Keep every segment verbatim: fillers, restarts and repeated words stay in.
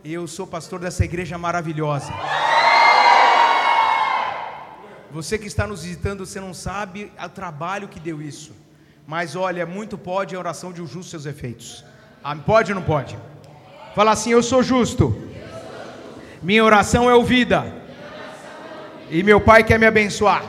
Eu sou pastor dessa igreja maravilhosa. Você que está nos visitando, você não sabe o trabalho que deu isso. Mas olha, muito pode a oração de um justo seus efeitos. Ah, pode ou não pode? Fala assim: eu sou justo. Minha oração é ouvida. E meu Pai quer me abençoar.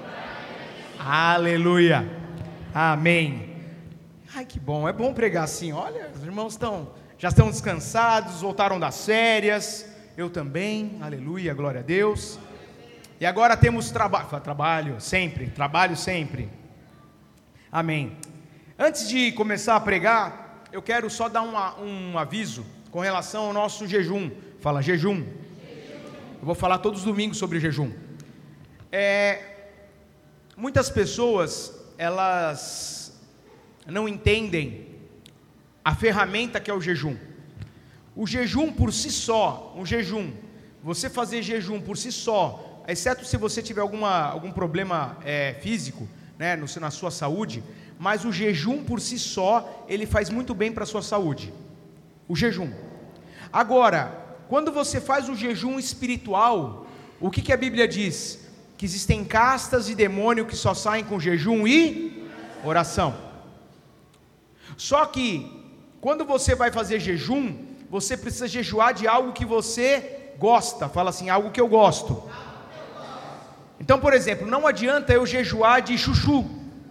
Aleluia. Amém. Ai, que bom. É bom pregar assim. Olha, os irmãos estão, já estão descansados, voltaram das férias. Eu também. Aleluia, glória a Deus. E agora temos trabalho. Trabalho sempre. Trabalho sempre. Amém. Antes de começar a pregar, eu quero só dar uma, um aviso com relação ao nosso jejum. Fala, jejum. jejum. Eu vou falar todos os domingos sobre jejum. É, muitas pessoas, elas não entendem a ferramenta que é o jejum. O jejum por si só, um jejum, você fazer jejum por si só, exceto se você tiver alguma, algum problema é, físico, né, no, na sua saúde, mas o jejum por si só, ele faz muito bem para a sua saúde. O jejum. Agora, quando você faz o jejum espiritual, o que, que a Bíblia diz? Que existem castas e demônios que só saem com jejum e oração. Só que, quando você vai fazer jejum, você precisa jejuar de algo que você gosta. Fala assim, algo que eu gosto. Então, por exemplo, não adianta eu jejuar de chuchu.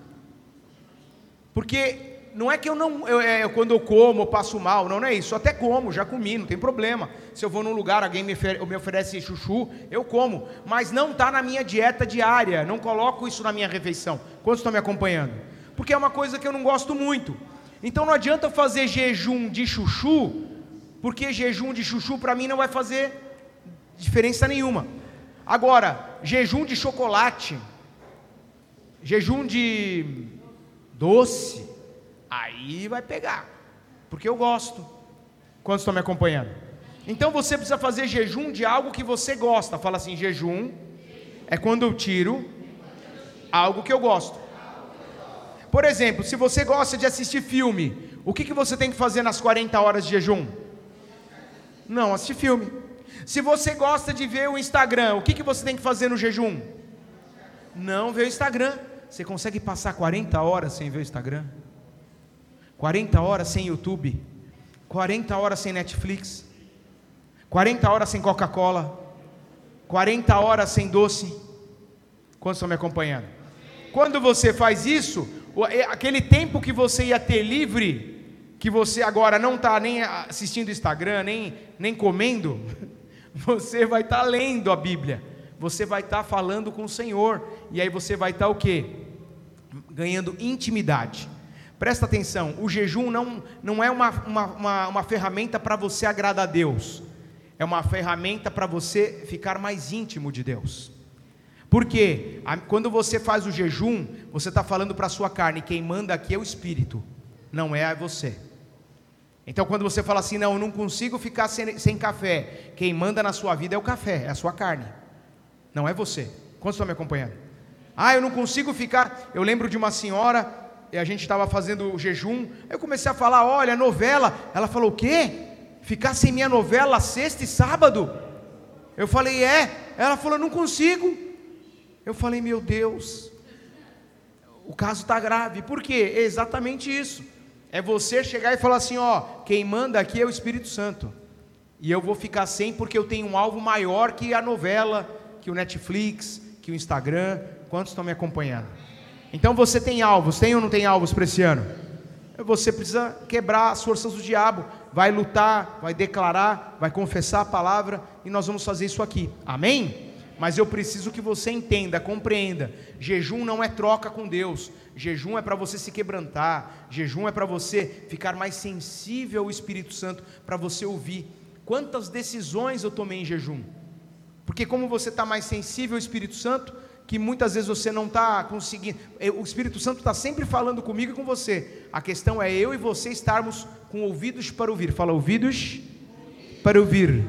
Porque não é que eu não, eu, é, quando eu como, eu passo mal, não, não é isso, eu até como, já comi, não tem problema, se eu vou num lugar, alguém me, me oferece chuchu, eu como, mas não está na minha dieta diária, não coloco isso na minha refeição. Quantos estão me acompanhando? Porque é uma coisa que eu não gosto muito. Então não adianta eu fazer jejum de chuchu, porque jejum de chuchu para mim não vai fazer diferença nenhuma. Agora, jejum de chocolate, jejum de doce, aí vai pegar, porque eu gosto. Quantos estão me acompanhando? Então você precisa fazer jejum de algo que você gosta. Fala assim, jejum é quando eu tiro algo que eu gosto. Por exemplo, se você gosta de assistir filme, o que, que você tem que fazer nas quarenta horas de jejum? Não, assistir filme. Se você gosta de ver o Instagram, o que, que você tem que fazer no jejum? Não ver o Instagram. Você consegue passar quarenta horas sem ver o Instagram? quarenta horas sem YouTube, quarenta horas sem Netflix, quarenta horas sem Coca-Cola, quarenta horas sem doce. Quantos estão me acompanhando? Quando você faz isso, aquele tempo que você ia ter livre, que você agora não está nem assistindo Instagram, nem, nem comendo, você vai estar tá lendo a Bíblia, você vai estar tá falando com o Senhor, e aí você vai estar tá, o quê? Ganhando intimidade. Presta atenção, o jejum não, não é uma, uma, uma, uma ferramenta para você agradar a Deus, é uma ferramenta para você ficar mais íntimo de Deus. Por quê? Quando você faz o jejum, você está falando para a sua carne, quem manda aqui é o Espírito, não é você. Então quando você fala assim, não, eu não consigo ficar sem, sem café, quem manda na sua vida é o café, é a sua carne, não é você. Quantos estão me acompanhando? Ah, eu não consigo ficar, eu lembro de uma senhora, e a gente estava fazendo o jejum, eu comecei a falar, olha, novela, ela falou, o quê? Ficar sem minha novela sexta e sábado? Eu falei, é, ela falou, não consigo. Eu falei, meu Deus, o caso está grave. Por quê? É exatamente isso, é você chegar e falar assim, ó, quem manda aqui é o Espírito Santo, e eu vou ficar sem porque eu tenho um alvo maior que a novela, que o Netflix, que o Instagram. Quantos estão me acompanhando? Então você tem alvos, tem ou não tem alvos para esse ano? Você precisa quebrar as forças do diabo, vai lutar, vai declarar, vai confessar a palavra, e nós vamos fazer isso aqui, amém? Mas eu preciso que você entenda, compreenda, jejum não é troca com Deus, jejum é para você se quebrantar, jejum é para você ficar mais sensível ao Espírito Santo, para você ouvir. Quantas decisões eu tomei em jejum? Porque como você está mais sensível ao Espírito Santo, que muitas vezes você não está conseguindo, o Espírito Santo está sempre falando comigo e com você, a questão é eu e você estarmos com ouvidos para ouvir. Fala, ouvidos para ouvir.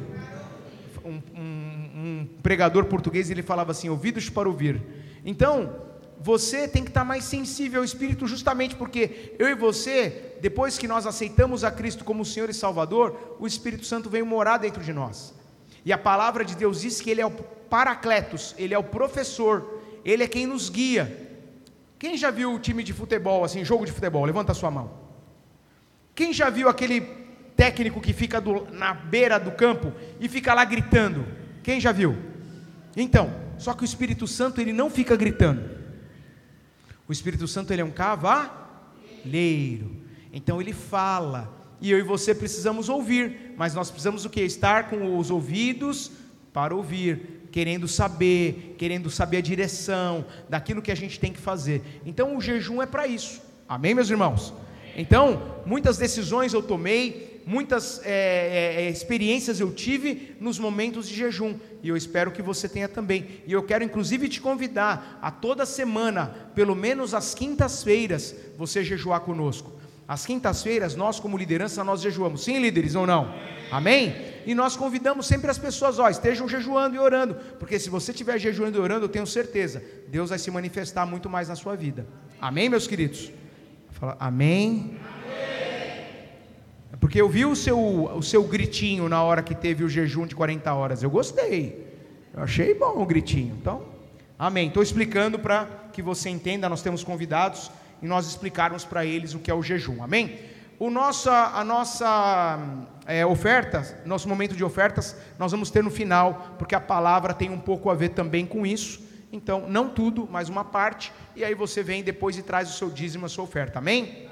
Um, um, um pregador português, ele falava assim, ouvidos para ouvir. Então, você tem que estar mais sensível ao Espírito, justamente porque eu e você, depois que nós aceitamos a Cristo como Senhor e Salvador, o Espírito Santo veio morar dentro de nós. E a palavra de Deus diz que Ele é o Paracletos, Ele é o professor, Ele é quem nos guia. Quem já viu o time de futebol, assim, jogo de futebol? Levanta a sua mão. Quem já viu aquele técnico que fica do, na beira do campo e fica lá gritando? Quem já viu? Então, só que o Espírito Santo, ele não fica gritando. O Espírito Santo, ele é um cavaleiro. Então ele fala, e eu e você precisamos ouvir, mas nós precisamos o quê? Estar com os ouvidos para ouvir, querendo saber, querendo saber a direção daquilo que a gente tem que fazer. Então o jejum é para isso. Amém, meus irmãos? Então, muitas decisões eu tomei, muitas é, é, experiências eu tive nos momentos de jejum, e eu espero que você tenha também. E eu quero inclusive te convidar a toda semana, pelo menos às quintas-feiras, você jejuar conosco. Às quintas-feiras, nós como liderança, nós jejuamos, sim, líderes ou não? Amém? E nós convidamos sempre as pessoas, ó, estejam jejuando e orando, porque se você estiver jejuando e orando, eu tenho certeza, Deus vai se manifestar muito mais na sua vida. Amém, meus queridos? Fala, amém? Amém. Porque eu vi o seu, o seu gritinho na hora que teve o jejum de quarenta horas, eu gostei, eu achei bom o gritinho. Então, amém, estou explicando para que você entenda. Nós temos convidados e nós explicarmos para eles o que é o jejum, amém? O nossa, a nossa é, oferta, nosso momento de ofertas, nós vamos ter no final, porque a palavra tem um pouco a ver também com isso. Então, não tudo, mas uma parte, e aí você vem depois e traz o seu dízimo, a sua oferta, amém? Amém.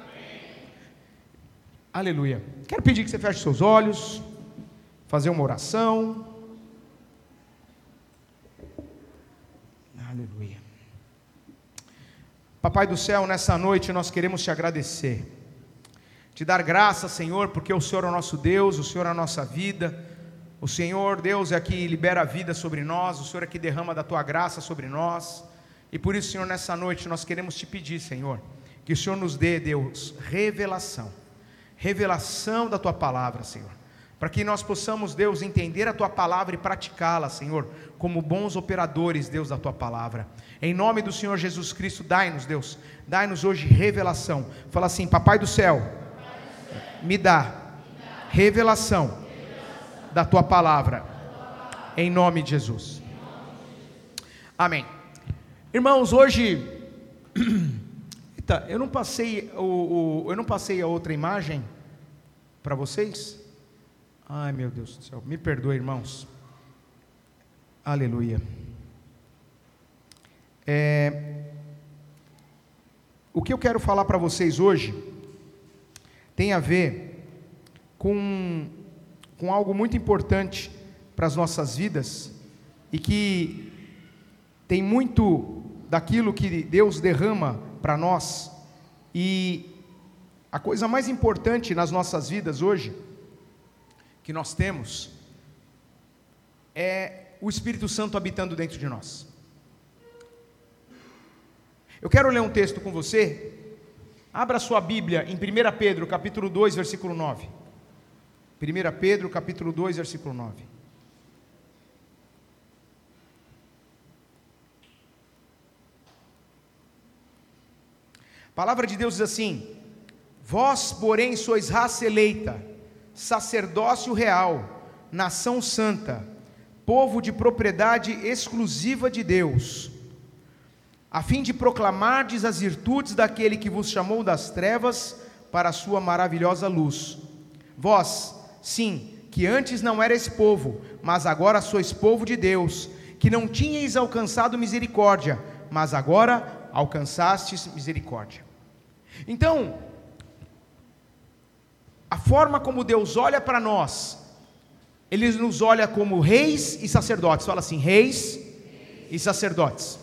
Aleluia. Quero pedir que você feche seus olhos, fazer uma oração. Aleluia. Papai do céu, nessa noite nós queremos te agradecer, te dar graça, Senhor, porque o Senhor é o nosso Deus, o Senhor é a nossa vida. O Senhor, Deus, é que libera a vida sobre nós, o Senhor é que derrama da Tua graça sobre nós, e por isso, Senhor, nessa noite nós queremos te pedir, Senhor, que o Senhor nos dê, Deus, revelação, revelação da Tua palavra, Senhor, para que nós possamos, Deus, entender a Tua palavra e praticá-la, Senhor, como bons operadores, Deus, da Tua palavra. Em nome do Senhor Jesus Cristo, dai-nos, Deus, dai-nos hoje revelação. Fala assim, Papai do céu, me dá revelação da Tua palavra, em nome de Jesus. Amém. Irmãos, hoje, eita, eu não passei o, o, eu não passei a outra imagem para vocês. Ai, meu Deus do céu, me perdoe, irmãos. Aleluia. É, o que eu quero falar para vocês hoje tem a ver com com algo muito importante para as nossas vidas, e que tem muito daquilo que Deus derrama para nós, e a coisa mais importante nas nossas vidas hoje, que nós temos, é o Espírito Santo habitando dentro de nós. Eu quero ler um texto com você. Abra sua Bíblia em primeira Pedro, capítulo dois, versículo nove. primeira Pedro, capítulo dois, versículo nove. A palavra de Deus diz assim: vós, porém, sois raça eleita, sacerdócio real, nação santa, povo de propriedade exclusiva de Deus, a fim de proclamardes as virtudes daquele que vos chamou das trevas para a sua maravilhosa luz. Vós, sim, que antes não erais povo, mas agora sois povo de Deus, que não tinhais alcançado misericórdia, mas agora alcançastes misericórdia. Então, a forma como Deus olha para nós, Ele nos olha como reis e sacerdotes. Fala assim, reis e sacerdotes.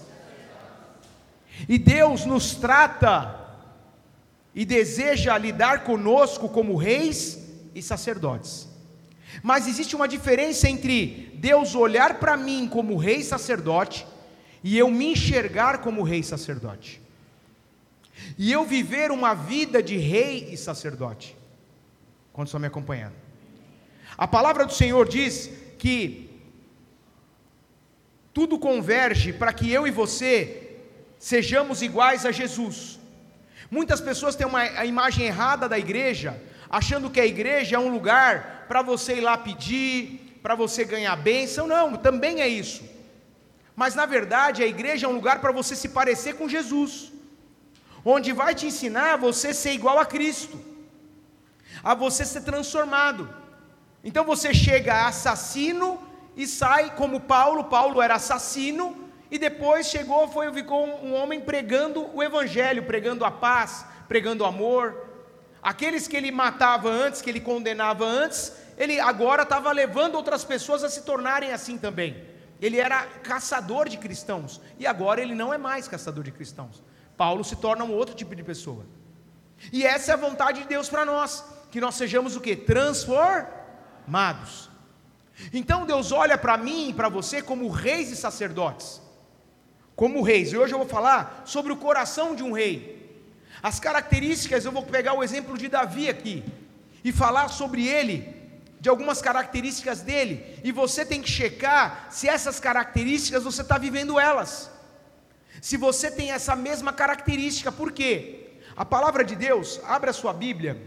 E Deus nos trata e deseja lidar conosco como reis e sacerdotes. Mas existe uma diferença entre Deus olhar para mim como rei e sacerdote e eu me enxergar como rei e sacerdote, e eu viver uma vida de rei e sacerdote. Quantos estão me acompanhando? A palavra do Senhor diz que tudo converge para que eu e você sejamos iguais a Jesus. Muitas pessoas têm uma a imagem errada da igreja, achando que a igreja é um lugar para você ir lá pedir, para você ganhar bênção. Não, também é isso. Mas na verdade a igreja é um lugar para você se parecer com Jesus, onde vai te ensinar a você ser igual a Cristo, a você ser transformado. Então você chega assassino e sai como Paulo. Paulo era assassino e depois chegou, foi, ficou um homem pregando o evangelho, pregando a paz, pregando o amor. Aqueles que ele matava antes, que ele condenava antes, ele agora estava levando outras pessoas a se tornarem assim também. Ele era caçador de cristãos, e agora ele não é mais caçador de cristãos. Paulo se torna um outro tipo de pessoa. E essa é a vontade de Deus para nós, que nós sejamos o quê? Transformados. Então Deus olha para mim e para você como reis e sacerdotes, como reis. E hoje eu vou falar sobre o coração de um rei. As características, eu vou pegar o exemplo de Davi aqui, e falar sobre ele, de algumas características dele, e você tem que checar se essas características você está vivendo elas, se você tem essa mesma característica. Por quê? A palavra de Deus, abra a sua Bíblia,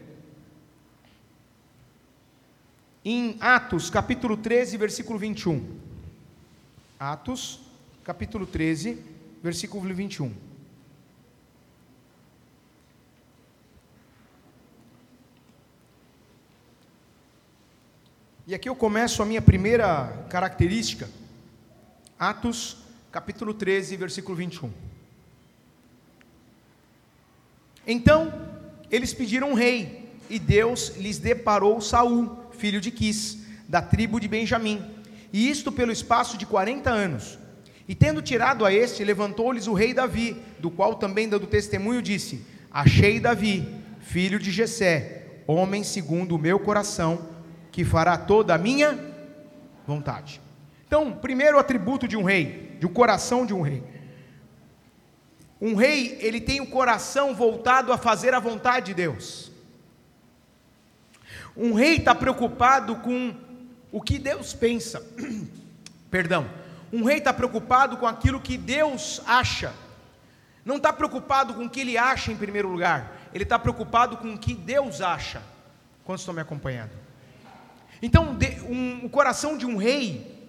em Atos, capítulo treze, versículo vinte e um, Atos, capítulo treze, versículo vinte e um, e aqui eu começo a minha primeira característica. Atos, capítulo treze, versículo vinte e um. Então, eles pediram um rei, e Deus lhes deparou Saul, filho de Quis, da tribo de Benjamim, e isto pelo espaço de quarenta anos. E tendo tirado a este, levantou-lhes o rei Davi, do qual também dando testemunho disse: achei Davi, filho de Jessé, homem segundo o meu coração, que fará toda a minha vontade. Então, primeiro atributo de um rei, de um coração de um rei. Um rei, ele tem o coração voltado a fazer a vontade de Deus. Um rei está preocupado com o que Deus pensa. Perdão. Um rei está preocupado com aquilo que Deus acha. Não está preocupado com o que ele acha em primeiro lugar. Ele está preocupado com o que Deus acha. Quantos estão me acompanhando? Então, um, o coração de um rei,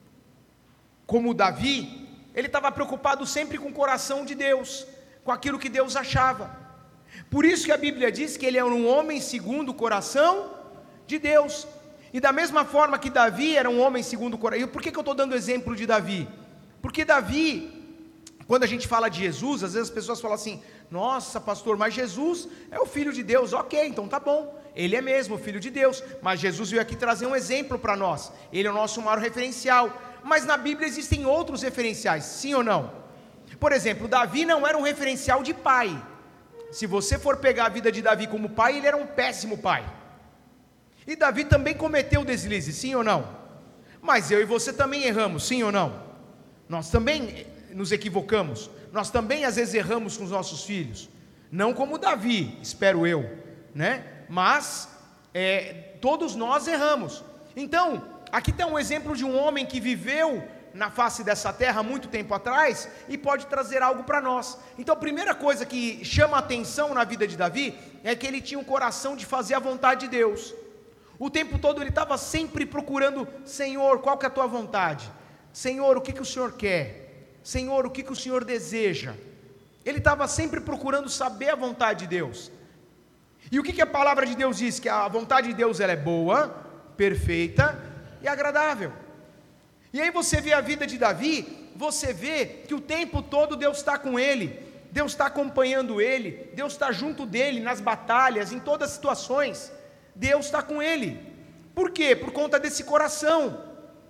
como Davi, ele estava preocupado sempre com o coração de Deus, com aquilo que Deus achava. Por isso que a Bíblia diz que ele era um homem segundo o coração de Deus. E da mesma forma que Davi era um homem segundo o coração. E por que, que eu estou dando exemplo de Davi? Porque Davi, quando a gente fala de Jesus, às vezes as pessoas falam assim: nossa pastor, mas Jesus é o Filho de Deus. Ok, então tá bom, ele é mesmo o Filho de Deus, mas Jesus veio aqui trazer um exemplo para nós, ele é o nosso maior referencial. Mas na Bíblia existem outros referenciais, sim ou não? Por exemplo, Davi não era um referencial de pai. Se você for pegar a vida de Davi como pai, ele era um péssimo pai. E Davi também cometeu deslizes, sim ou não? Mas eu e você também erramos, sim ou não? Nós também nos equivocamos, nós também às vezes erramos com os nossos filhos, não como Davi, espero eu, né? Mas é, todos nós erramos. Então, aqui está um exemplo de um homem que viveu na face dessa terra há muito tempo atrás e pode trazer algo para nós. Então a primeira coisa que chama a atenção na vida de Davi é que ele tinha um coração de fazer a vontade de Deus. O tempo todo ele estava sempre procurando: Senhor, qual que é a tua vontade? Senhor, o que, que o Senhor quer? Senhor, o que, que o Senhor deseja? Ele estava sempre procurando saber a vontade de Deus. E o que, que a palavra de Deus diz? Que a vontade de Deus ela é boa, perfeita e agradável. E aí você vê a vida de Davi, você vê que o tempo todo Deus está com ele, Deus está acompanhando ele, Deus está junto dele nas batalhas, em todas as situações, Deus está com ele. Por quê? Por conta desse coração.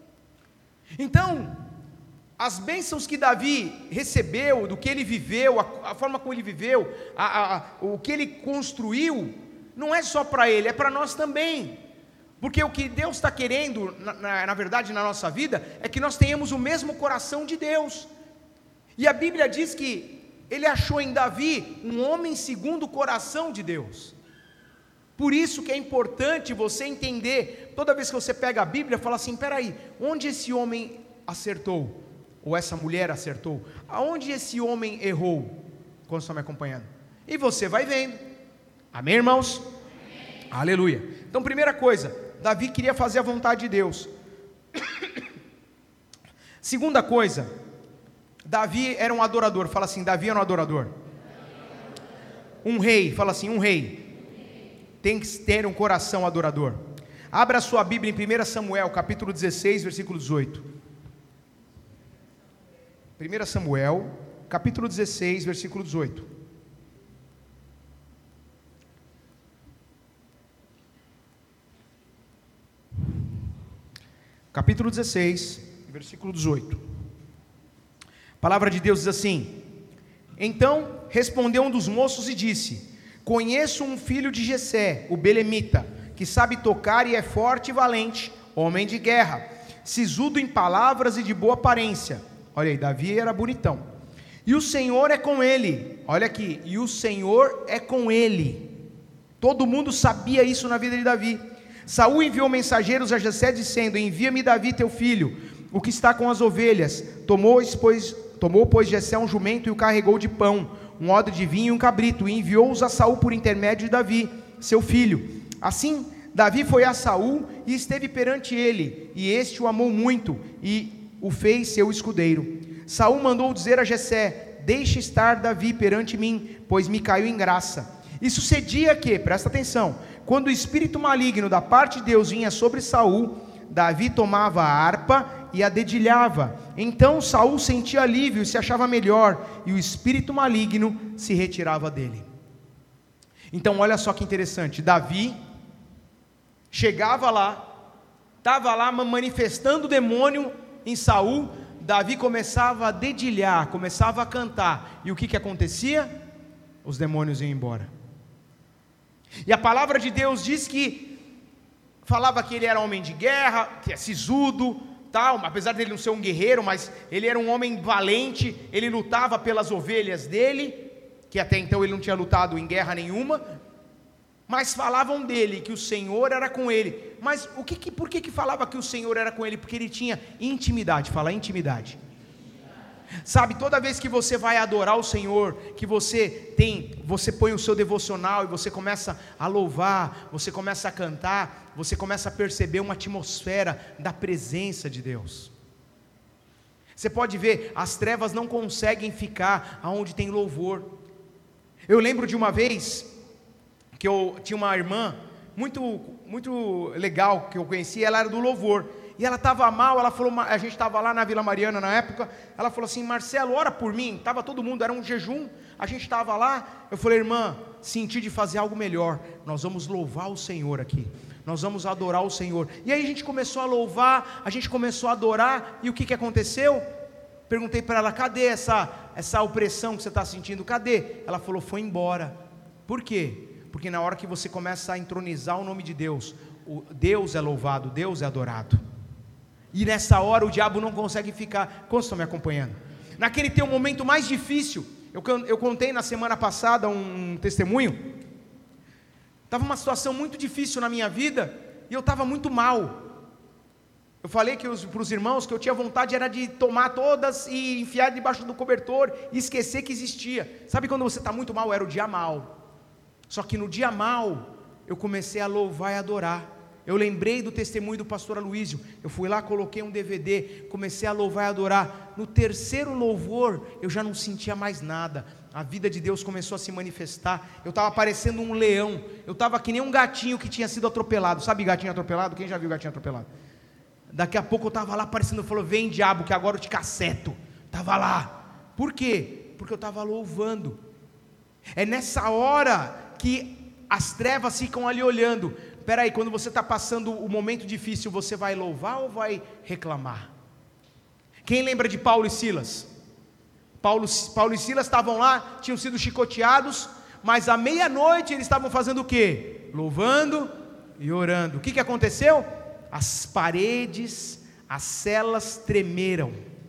Então, as bênçãos que Davi recebeu, do que ele viveu, a, a forma como ele viveu, a, a, a, o que ele construiu, não é só para ele, é para nós também. Porque o que Deus está querendo, na, na, na verdade, na nossa vida, é que nós tenhamos o mesmo coração de Deus. E a Bíblia diz que ele achou em Davi um homem segundo o coração de Deus. Por isso que é importante você entender, toda vez que você pega a Bíblia, fala assim: peraí, onde esse homem acertou? Ou essa mulher acertou? Aonde esse homem errou? Quando estão me acompanhando? E você vai vendo. Amém, irmãos? Amém. Aleluia. Então, primeira coisa, Davi queria fazer a vontade de Deus. Segunda coisa, Davi era um adorador. Fala assim, Davi era um adorador. Um rei, fala assim, um rei tem que ter um coração adorador. Abra a sua Bíblia em primeiro Samuel, capítulo dezesseis, versículo dezoito. primeiro Samuel, capítulo dezesseis, versículo dezoito. Capítulo dezesseis, versículo dezoito. A palavra de Deus diz assim: então respondeu um dos moços e disse: conheço um filho de Jessé, o belemita, que sabe tocar e é forte e valente, homem de guerra, sisudo em palavras e de boa aparência. Olha aí, Davi era bonitão. E o Senhor é com ele. Olha aqui, e o Senhor é com ele. Todo mundo sabia isso na vida de Davi. Saul enviou mensageiros a Jessé dizendo: envia-me Davi teu filho, o que está com as ovelhas. Tomou, pois, tomou, pois Jessé um jumento e o carregou de pão, um odre de vinho e um cabrito, e enviou-os a Saul por intermédio de Davi, seu filho. Assim, Davi foi a Saul e esteve perante ele, e este o amou muito, e o fez seu escudeiro. Saul mandou dizer a Jessé: deixe estar Davi perante mim, pois me caiu em graça. E sucedia que, presta atenção, quando o espírito maligno da parte de Deus vinha sobre Saul, Davi tomava a harpa e a dedilhava. Então Saul sentia alívio e se achava melhor, e o espírito maligno se retirava dele. Então olha só que interessante, Davi chegava lá, estava lá manifestando o demônio em Saul. Davi começava a dedilhar, começava a cantar, e o que que acontecia? Os demônios iam embora. E a palavra de Deus diz que, falava que ele era homem de guerra, que é sisudo, tal, apesar dele não ser um guerreiro, mas ele era um homem valente, ele lutava pelas ovelhas dele, que até então ele não tinha lutado em guerra nenhuma, mas falavam dele, que o Senhor era com ele. Mas o que, que, por que que falava que o Senhor era com ele? Porque ele tinha intimidade. Fala intimidade. Sabe, toda vez que você vai adorar o Senhor, que você tem, você põe o seu devocional e você começa a louvar, você começa a cantar, você começa a perceber uma atmosfera da presença de Deus. Você pode ver, as trevas não conseguem ficar aonde tem louvor. Eu lembro de uma vez que eu tinha uma irmã muito, muito legal que eu conheci, ela era do louvor, e ela estava mal. Ela falou, a gente estava lá na Vila Mariana na época, ela falou assim: Marcelo, ora por mim. Estava todo mundo, era um jejum, a gente estava lá. Eu falei: irmã, senti de fazer algo melhor, nós vamos louvar o Senhor aqui, nós vamos adorar o Senhor. E aí a gente começou a louvar, a gente começou a adorar, e o que que aconteceu? Perguntei para ela: cadê essa, essa opressão que você está sentindo, cadê? Ela falou: foi embora. Por quê? Porque na hora que você começa a entronizar o nome de Deus, o Deus é louvado, Deus é adorado. E nessa hora o diabo não consegue ficar. Quantos estão me acompanhando? Naquele teu momento mais difícil, eu, eu contei na semana passada um testemunho. Estava uma situação muito difícil na minha vida, e eu estava muito mal. Eu falei que para os irmãos que eu tinha vontade era de tomar todas e enfiar debaixo do cobertor e esquecer que existia. Sabe quando você está muito mal? Era o dia mal. Só que no dia mal, eu comecei a louvar e adorar. Eu lembrei do testemunho do pastor Aloísio. Eu fui lá, coloquei um D V D, comecei a louvar e adorar. No terceiro louvor, eu já não sentia mais nada. A vida de Deus começou a se manifestar. Eu estava parecendo um leão. Eu estava que nem um gatinho que tinha sido atropelado. Sabe gatinho atropelado? Quem já viu gatinho atropelado? Daqui a pouco eu estava lá parecendo, falou: vem diabo, que agora eu te caceto. Estava lá. Por quê? Porque eu estava louvando. É nessa hora que as trevas ficam ali olhando. Espera aí, quando você está passando o momento difícil, você vai louvar ou vai reclamar? Quem lembra de Paulo e Silas? Paulo, Paulo e Silas estavam lá, tinham sido chicoteados, mas à meia-noite eles estavam fazendo o quê? Louvando e orando. O que, que aconteceu? As paredes, as celas tremeram.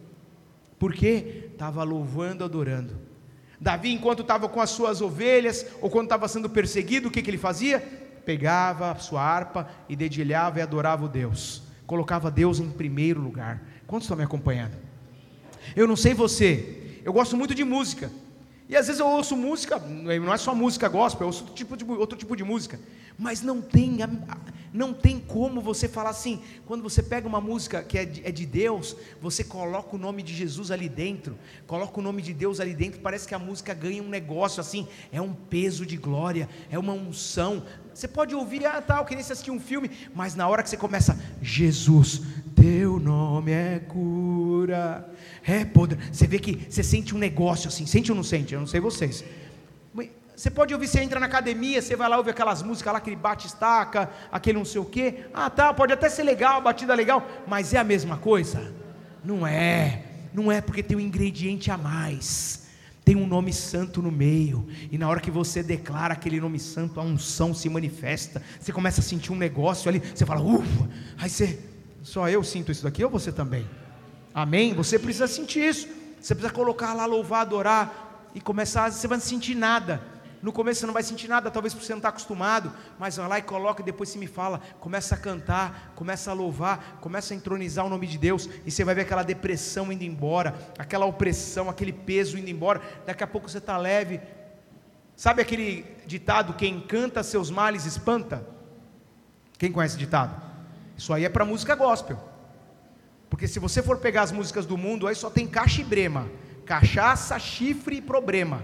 Por quê? Estava louvando, adorando. Davi, enquanto estava com as suas ovelhas, ou quando estava sendo perseguido, o que, que ele fazia? Pegava a sua harpa e dedilhava e adorava o Deus, colocava Deus em primeiro lugar. Quantos estão me acompanhando? Eu não sei você, eu gosto muito de música. E às vezes eu ouço música, não é só música gospel, eu ouço outro tipo de, outro tipo de música. Mas não tem, não tem como você falar assim, quando você pega uma música que é de, é de Deus, você coloca o nome de Jesus ali dentro, coloca o nome de Deus ali dentro, parece que a música ganha um negócio assim, é um peso de glória, é uma unção. Você pode ouvir, ah tal, que nem você assistir um filme, mas na hora que você começa, Jesus, teu nome é cura, é poder, você vê que você sente um negócio assim, sente ou não sente? Eu não sei vocês. Você pode ouvir, você entra na academia, você vai lá ouvir aquelas músicas lá, aquele bate-estaca, aquele não sei o quê, ah tá, pode até ser legal, batida legal, mas é a mesma coisa? Não é, não é, porque tem um ingrediente a mais, tem um nome santo no meio, e na hora que você declara aquele nome santo, a unção se manifesta, você começa a sentir um negócio ali, você fala, ufa, aí você, só eu sinto isso daqui ou você também? Amém? Você precisa sentir isso, você precisa colocar lá, louvar, adorar, e começar, você vai não sentir nada. No começo você não vai sentir nada, talvez porque você não está acostumado, mas vai lá e coloca e depois você me fala, começa a cantar, começa a louvar, começa a entronizar o nome de Deus, e você vai ver aquela depressão indo embora, aquela opressão, aquele peso indo embora, daqui a pouco você está leve. Sabe aquele ditado, quem canta seus males espanta? Quem conhece o ditado? Isso aí é para música gospel, porque se você for pegar as músicas do mundo, aí só tem caixa e brema, cachaça, chifre e problema.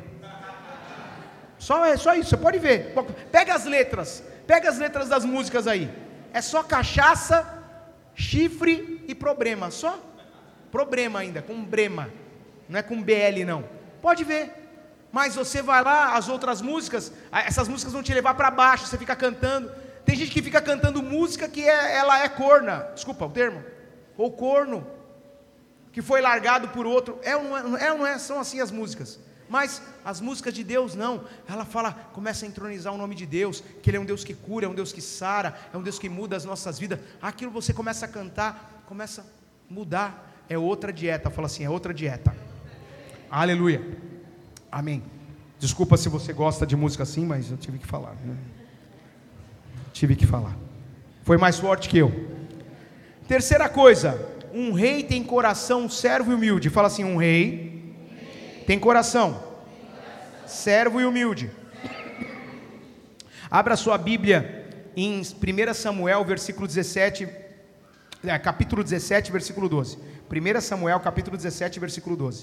Só, é só isso, você pode ver, pega as letras, pega as letras das músicas aí, é só cachaça, chifre e problema, só, problema ainda, com brema, não é com B L não, pode ver, mas você vai lá, as outras músicas, essas músicas vão te levar para baixo, você fica cantando, tem gente que fica cantando música que é, ela é corna, desculpa o termo, ou corno, que foi largado por outro, é ou não é, é, ou não é, são assim as músicas. Mas as músicas de Deus não, ela fala, começa a entronizar o nome de Deus, que Ele é um Deus que cura, é um Deus que sara, é um Deus que muda as nossas vidas, aquilo você começa a cantar, começa a mudar, é outra dieta, fala assim, é outra dieta, aleluia, amém. Desculpa se você gosta de música assim, mas eu tive que falar, né? tive que falar, foi mais forte que eu. Terceira coisa, um rei tem coração servo e humilde, fala assim, um rei tem coração, servo e humilde. Abra sua Bíblia em primeiro Samuel, versículo dezessete, é, capítulo dezessete, versículo doze. primeiro Samuel, capítulo dezessete, versículo doze.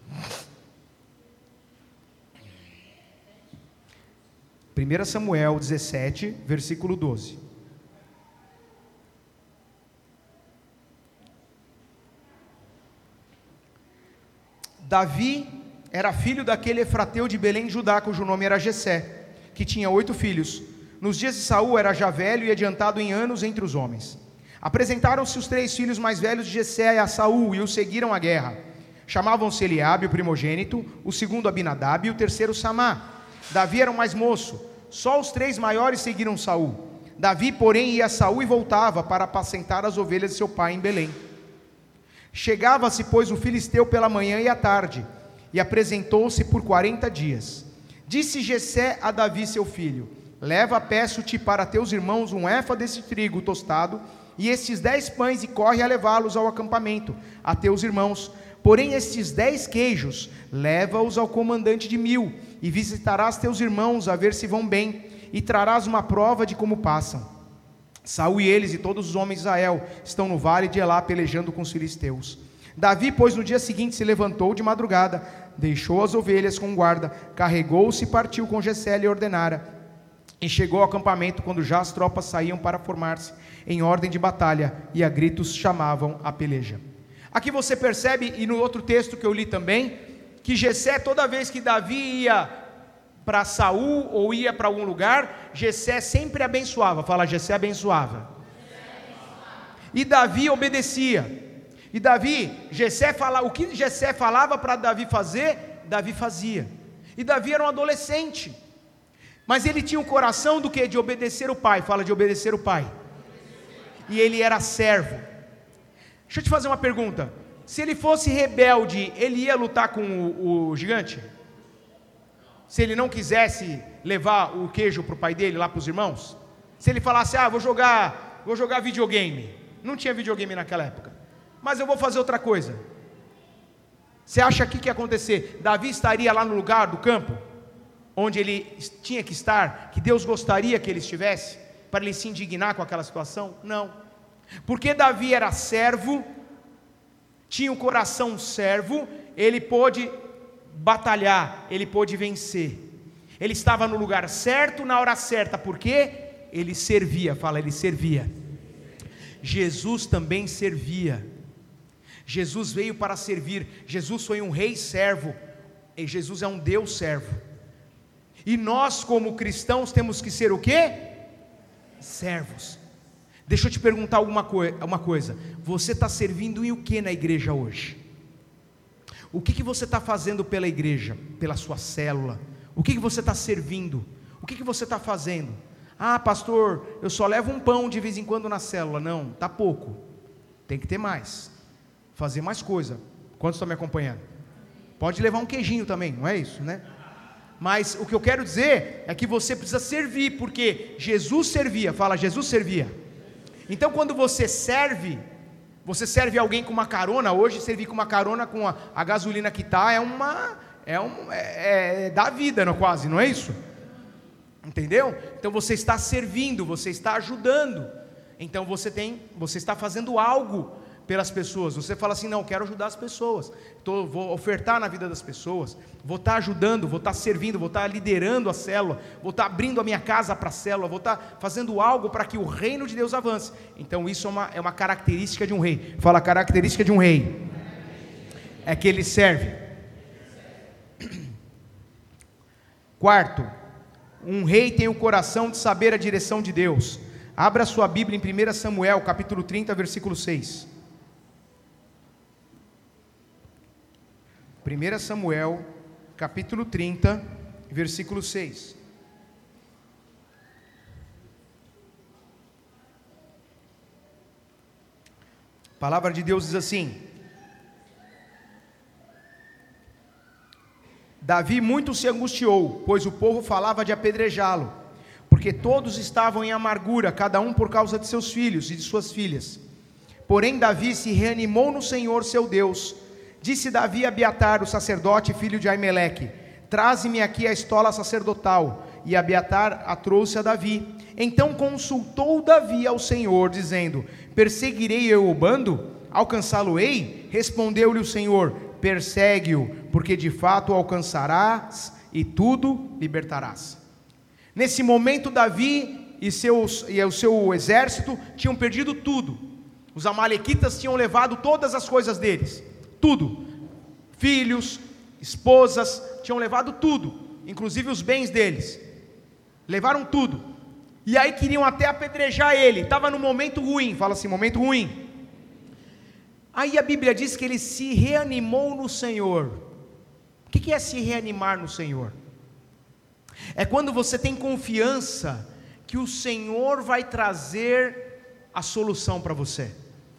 primeiro Samuel dezessete, versículo doze. Davi era filho daquele efrateu de Belém, Judá, cujo nome era Jessé, que tinha oito filhos. Nos dias de Saul era já velho e adiantado em anos entre os homens. Apresentaram-se os três filhos mais velhos de Jessé a Saul e o seguiram à guerra. Chamavam-se Eliabe, o primogênito, o segundo Abinadab e o terceiro Samá. Davi era o mais moço. Só os três maiores seguiram Saul. Davi, porém, ia a Saul e voltava para apacentar as ovelhas de seu pai em Belém. Chegava-se, pois, o filisteu pela manhã e à tarde, e apresentou-se por quarenta dias. Disse Jessé a Davi seu filho, leva, peço-te, para teus irmãos um éfa desse trigo tostado, e estes dez pães, e corre a levá-los ao acampamento, a teus irmãos. Porém estes dez queijos, leva-os ao comandante de mil, e visitarás teus irmãos, a ver se vão bem, e trarás uma prova de como passam. Saul e eles e todos os homens de Israel estão no vale de Elá pelejando com os filisteus. Davi, pois, no dia seguinte se levantou de madrugada, deixou as ovelhas com guarda, carregou-se e partiu com Jessé lhe ordenara, e chegou ao acampamento quando já as tropas saíam para formar-se em ordem de batalha, e a gritos chamavam a peleja. Aqui você percebe, e no outro texto que eu li também, que Jessé, toda vez que Davi ia para Saul ou ia para algum lugar, Jessé sempre abençoava. Fala, Jessé abençoava. E Davi obedecia. E Davi, Jessé fala, o que Jessé falava para Davi fazer, Davi fazia. E Davi era um adolescente, mas ele tinha o coração do que? De obedecer o pai. Fala, de obedecer o pai. E ele era servo. Deixa eu te fazer uma pergunta. Se ele fosse rebelde, ele ia lutar com o, o gigante? Se ele não quisesse levar o queijo para o pai dele, lá para os irmãos? Se ele falasse, ah, vou jogar, vou jogar videogame. Não tinha videogame naquela época. Mas eu vou fazer outra coisa. Você acha que o que ia acontecer? Davi estaria lá no lugar do campo, onde ele tinha que estar, que Deus gostaria que ele estivesse, para ele se indignar com aquela situação? Não, porque Davi era servo, tinha um coração servo, ele pôde batalhar, ele pôde vencer, ele estava no lugar certo, na hora certa, porque ele servia, fala, ele servia. Jesus também servia, Jesus veio para servir, Jesus foi um rei servo, e Jesus é um Deus servo, e nós como cristãos temos que ser o quê? Servos. Deixa eu te perguntar alguma coi- uma coisa, você está servindo em o que na igreja hoje? O que, que você está fazendo pela igreja, pela sua célula? O que, que você está servindo? O que, que você está fazendo? Ah, pastor, eu só levo um pão de vez em quando na célula. Não, está pouco, tem que ter mais, fazer mais coisa. Quantos estão me acompanhando? Pode levar um queijinho também, não é isso, né? Mas o que eu quero dizer é que você precisa servir, porque Jesus servia, fala, Jesus servia. Então quando você serve, você serve alguém com uma carona. Hoje servir com uma carona com a, a gasolina que está é uma, é, um, é, é da vida, não, quase, não é isso? Entendeu? Então você está servindo, você está ajudando, então você tem, você está fazendo algo pelas pessoas. Você fala assim, não, quero ajudar as pessoas, Tô, vou ofertar na vida das pessoas, vou estar ajudando, vou estar servindo, vou estar liderando a célula, vou estar abrindo a minha casa para a célula, vou estar fazendo algo para que o reino de Deus avance. Então isso é uma, é uma característica de um rei. Fala, característica de um rei é que ele serve. Quarto, um rei tem o coração de saber a direção de Deus. Abra sua Bíblia em primeiro Samuel, capítulo trinta, versículo seis. primeiro Samuel, capítulo trinta, versículo seis. A palavra de Deus diz assim: Davi muito se angustiou, pois o povo falava de apedrejá-lo, porque todos estavam em amargura, cada um por causa de seus filhos e de suas filhas. Porém Davi se reanimou no Senhor seu Deus. Disse Davi a Abiatar, o sacerdote, filho de Aimeleque: traze-me aqui a estola sacerdotal. E Abiatar a trouxe a Davi. Então consultou Davi ao Senhor, dizendo: perseguirei eu o bando? Alcançá-lo-ei? Respondeu-lhe o Senhor: persegue-o, porque de fato o alcançarás e tudo libertarás. Nesse momento Davi e, seus, e o seu exército tinham perdido tudo. Os amalequitas tinham levado todas as coisas deles, tudo, filhos, esposas, tinham levado tudo, inclusive os bens deles, levaram tudo, e aí queriam até apedrejar ele, estava num momento ruim, fala assim, momento ruim. Aí a Bíblia diz que ele se reanimou no Senhor. O que é se reanimar no Senhor? É quando você tem confiança que o Senhor vai trazer a solução para você,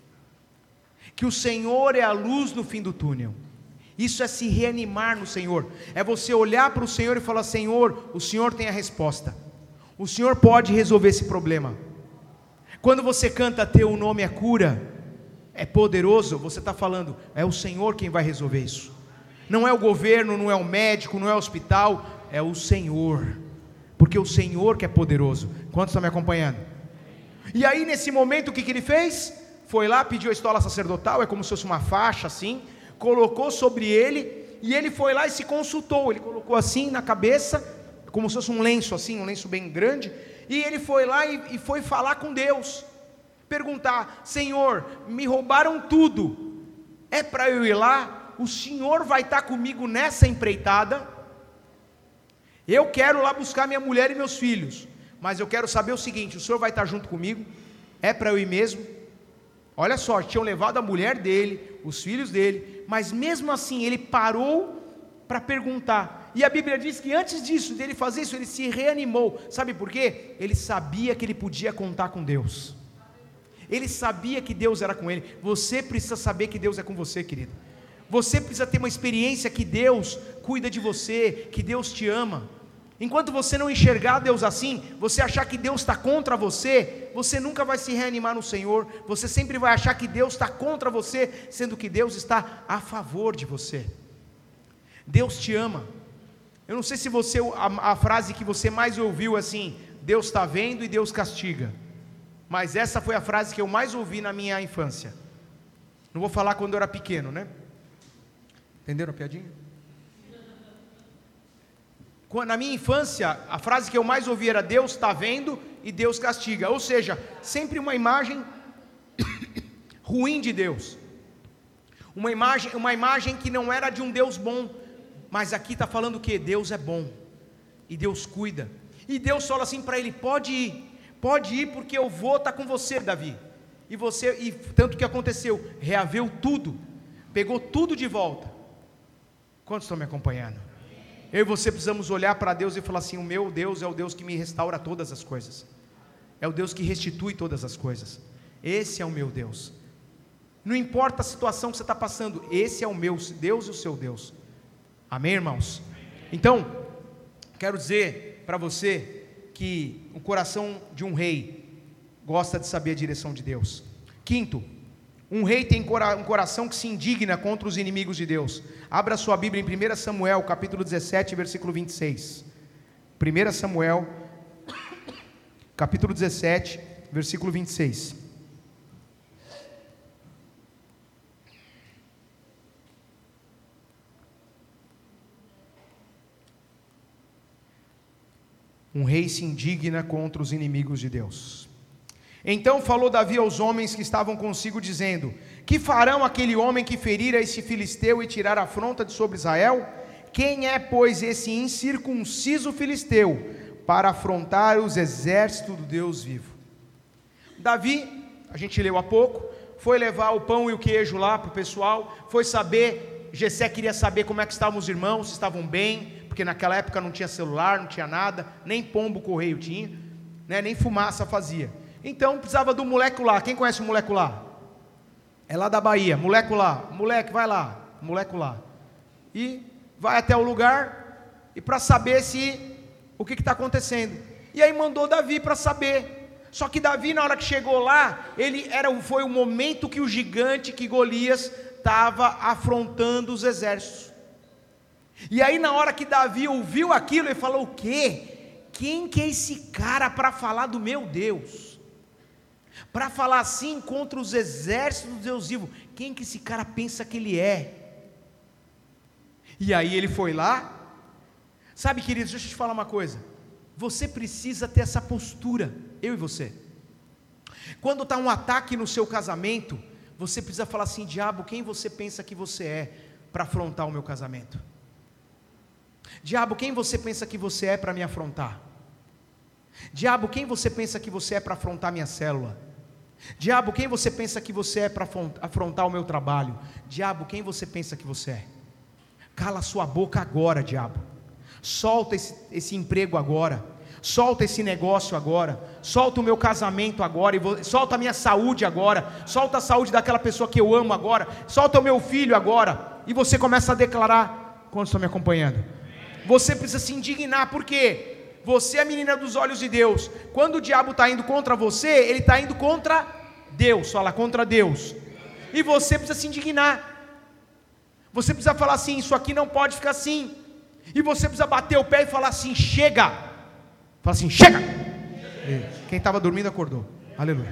que o Senhor é a luz no fim do túnel. Isso é se reanimar no Senhor, é você olhar para o Senhor e falar: Senhor, o Senhor tem a resposta, o Senhor pode resolver esse problema. Quando você canta teu nome é cura, é poderoso, você está falando, é o Senhor quem vai resolver isso. Não é o governo, não é o médico, não é o hospital, é o Senhor, porque o Senhor que é poderoso. Quantos estão me acompanhando? E aí nesse momento o que, que ele fez? Foi lá, pediu a estola sacerdotal, é como se fosse uma faixa assim, colocou sobre ele, e ele foi lá e se consultou, ele colocou assim na cabeça, como se fosse um lenço assim, um lenço bem grande, e ele foi lá e, e foi falar com Deus, perguntar: Senhor, me roubaram tudo, é para eu ir lá? O Senhor vai estar comigo nessa empreitada? Eu quero lá buscar minha mulher e meus filhos, mas eu quero saber o seguinte: o Senhor vai estar junto comigo? É para eu ir mesmo? Olha só, tinham levado a mulher dele, os filhos dele, mas mesmo assim ele parou para perguntar. E a Bíblia diz que antes disso, dele fazer isso, ele se reanimou. Sabe por quê? Ele sabia que ele podia contar com Deus. Ele sabia que Deus era com ele. Você precisa saber que Deus é com você, querido. Você precisa ter uma experiência que Deus cuida de você, que Deus te ama. Enquanto você não enxergar Deus assim, você achar que Deus está contra você, você nunca vai se reanimar no Senhor, você sempre vai achar que Deus está contra você, sendo que Deus está a favor de você. Deus te ama. Eu não sei se você, a, a frase que você mais ouviu assim, Deus está vendo e Deus castiga, mas essa foi a frase que eu mais ouvi na minha infância. Não vou falar quando eu era pequeno, né? Entenderam a piadinha? Na minha infância, a frase que eu mais ouvi era Deus está vendo e Deus castiga, ou seja, sempre uma imagem ruim de Deus, uma imagem, uma imagem que não era de um Deus bom, mas aqui está falando que Deus é bom, e Deus cuida, e Deus fala assim para ele, pode ir, pode ir porque eu vou estar com você, Davi, e você, e tanto que aconteceu, reaveu tudo, pegou tudo de volta. Quantos estão me acompanhando? Eu e você precisamos olhar para Deus e falar assim, o meu Deus é o Deus que me restaura todas as coisas, é o Deus que restitui todas as coisas, esse é o meu Deus, não importa a situação que você está passando, esse é o meu Deus e o seu Deus, amém, irmãos? Então, quero dizer para você, que o coração de um rei, gosta de saber a direção de Deus. Quinto, um rei tem um coração que se indigna contra os inimigos de Deus. Abra sua Bíblia em primeiro Samuel, capítulo dezessete, versículo vinte e seis. primeiro Samuel, capítulo dezessete, versículo vinte e seis. Um rei se indigna contra os inimigos de Deus. Então falou Davi aos homens que estavam consigo, dizendo: que farão aquele homem que ferir a esse filisteu e tirar a afronta de sobre Israel? Quem é, pois, esse incircunciso filisteu para afrontar os exércitos do Deus vivo? Davi, a gente leu há pouco, foi levar o pão e o queijo lá para o pessoal, foi saber, Jessé queria saber como é que estavam os irmãos, se estavam bem, porque naquela época não tinha celular, não tinha nada, nem pombo correio tinha, né, nem fumaça fazia. Então precisava do moleque lá. Quem conhece o moleque lá? É lá da Bahia, moleque lá, moleque vai lá, moleque lá, e vai até o lugar, e para saber se, o que está acontecendo, e aí mandou Davi para saber. Só que Davi, na hora que chegou lá, ele era, foi o momento que o gigante, que Golias, estava afrontando os exércitos. E aí na hora que Davi ouviu aquilo, ele falou: o quê? Quem que é esse cara para falar do meu Deus? Para falar assim contra os exércitos do Deus vivo? Quem que esse cara pensa que ele é? E aí ele foi lá. Sabe, queridos, deixa eu te falar uma coisa. Você precisa ter essa postura, eu e você. Quando está um ataque no seu casamento, você precisa falar assim: diabo, quem você pensa que você é para afrontar o meu casamento? Diabo, quem você pensa que você é para me afrontar? Diabo, quem você pensa que você é para afrontar minha célula? Diabo, quem você pensa que você é para afrontar o meu trabalho? Diabo, quem você pensa que você é? Cala sua boca agora, diabo. Solta esse, esse emprego agora. Solta esse negócio agora. Solta o meu casamento agora. E vou, solta a minha saúde agora. Solta a saúde daquela pessoa que eu amo agora. Solta o meu filho agora. E você começa a declarar. Quantos estão me acompanhando? Você precisa se indignar, por quê? Você é a menina dos olhos de Deus. Quando o diabo está indo contra você, ele está indo contra Deus. Fala, contra Deus. E você precisa se indignar. Você precisa falar assim: isso aqui não pode ficar assim. E você precisa bater o pé e falar assim: chega. Fala assim: chega. Quem estava dormindo acordou. Aleluia.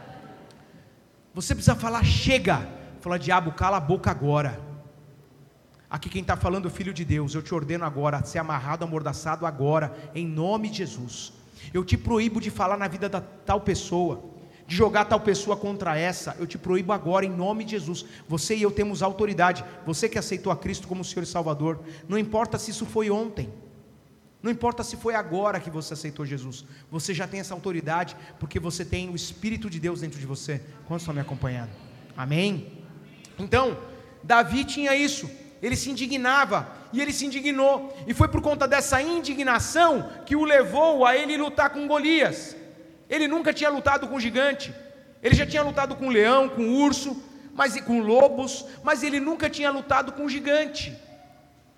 Você precisa falar: chega. Fala: diabo, cala a boca agora. Aqui quem está falando é o Filho de Deus. Eu te ordeno agora a ser amarrado, amordaçado agora, em nome de Jesus. Eu te proíbo de falar na vida da tal pessoa, de jogar tal pessoa contra essa. Eu te proíbo agora, em nome de Jesus. Você e eu temos autoridade. Você que aceitou a Cristo como Senhor e Salvador, não importa se isso foi ontem, não importa se foi agora que você aceitou Jesus, você já tem essa autoridade, porque você tem o Espírito de Deus dentro de você. Quantos estão me acompanhando? Amém? Então, Davi tinha isso. Ele se indignava, e ele se indignou, e foi por conta dessa indignação que o levou a ele lutar com Golias. Ele nunca tinha lutado com gigante, ele já tinha lutado com leão, com urso, mas, com lobos, mas ele nunca tinha lutado com gigante.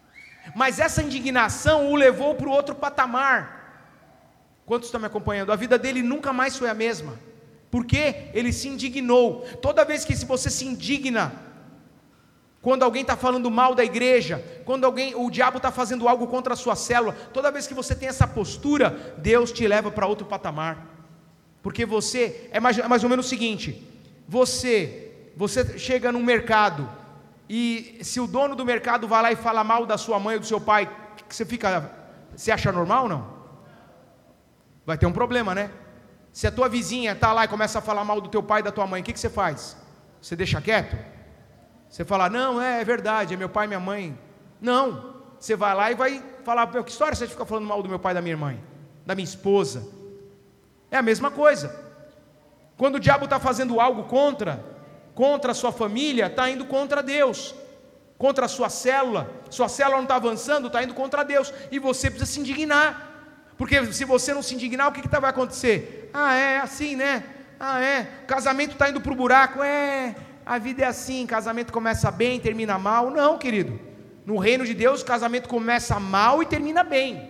Mas essa indignação o levou para o outro patamar. Quantos estão me acompanhando? A vida dele nunca mais foi a mesma. Porque ele se indignou. Toda vez que você se indigna, quando alguém está falando mal da igreja, quando alguém, o diabo está fazendo algo contra a sua célula, toda vez que você tem essa postura, Deus te leva para outro patamar. Porque você, é mais, é mais ou menos o seguinte, você, você chega num mercado, e se o dono do mercado vai lá e fala mal da sua mãe ou do seu pai, você fica, você acha normal ou não? Vai ter um problema, né? Se a tua vizinha está lá e começa a falar mal do teu pai e da tua mãe, o que, que você faz? Você deixa quieto? Você fala, não, é, é verdade, é meu pai e minha mãe. Não, você vai lá e vai falar, que história você fica falando mal do meu pai e da minha mãe? Da minha esposa? É a mesma coisa. Quando o diabo está fazendo algo contra, contra a sua família, está indo contra Deus, contra a sua célula, sua célula não está avançando, está indo contra Deus, e você precisa se indignar, porque se você não se indignar, o que, que tá, vai acontecer? Ah, é assim, né? Ah, é, o casamento está indo para o buraco, é, a vida é assim, casamento começa bem, termina mal. Não, querido, no reino de Deus, o casamento começa mal e termina bem.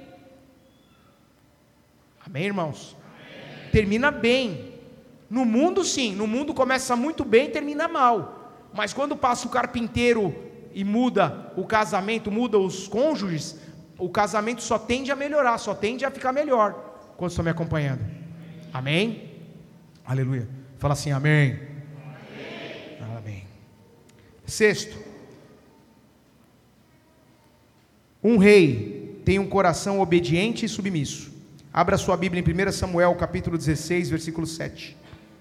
Amém, irmãos? Amém. Termina bem. No mundo sim, no mundo começa muito bem e termina mal, mas quando passa o carpinteiro e muda o casamento, muda os cônjuges, o casamento só tende a melhorar, só tende a ficar melhor. Quantos estão me acompanhando? Amém? Aleluia. Fala assim, amém. Amém. Amém. Sexto, um rei tem um coração obediente e submisso. Abra sua Bíblia em primeiro Samuel capítulo dezesseis, versículo sete.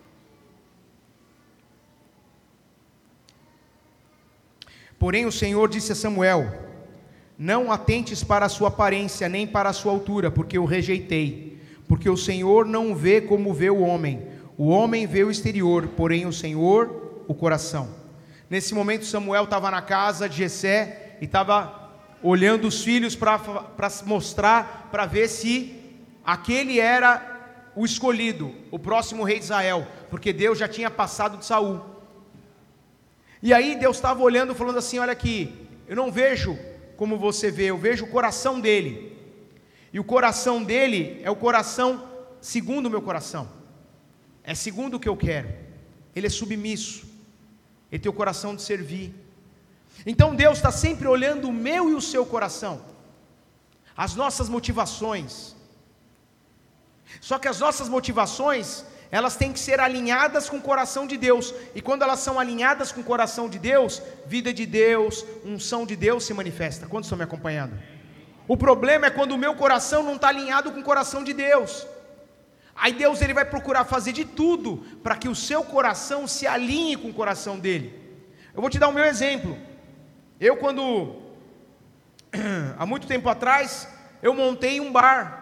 Porém o Senhor disse a Samuel, não atentes para a sua aparência, nem para a sua altura, porque o rejeitei, porque o Senhor não vê como vê o homem, o homem vê o exterior, porém o Senhor, o coração. Nesse momento Samuel estava na casa de Jessé, e estava olhando os filhos para mostrar, para ver se aquele era o escolhido, o próximo rei de Israel, porque Deus já tinha passado de Saul. E aí Deus estava olhando, falando assim, olha aqui, eu não vejo como você vê, eu vejo o coração dele, e o coração dele é o coração segundo o meu coração, é segundo o que eu quero, ele é submisso, ele tem o coração de servir. Então Deus está sempre olhando o meu e o seu coração, as nossas motivações. Só que as nossas motivações, elas têm que ser alinhadas com o coração de Deus, e quando elas são alinhadas com o coração de Deus, vida de Deus, unção de Deus se manifesta. Quantos estão me acompanhando? O problema é quando o meu coração não está alinhado com o coração de Deus. Aí Deus ele vai procurar fazer de tudo para que o seu coração se alinhe com o coração dele. Eu vou te dar o meu exemplo. Eu quando, há muito tempo atrás, eu montei um bar,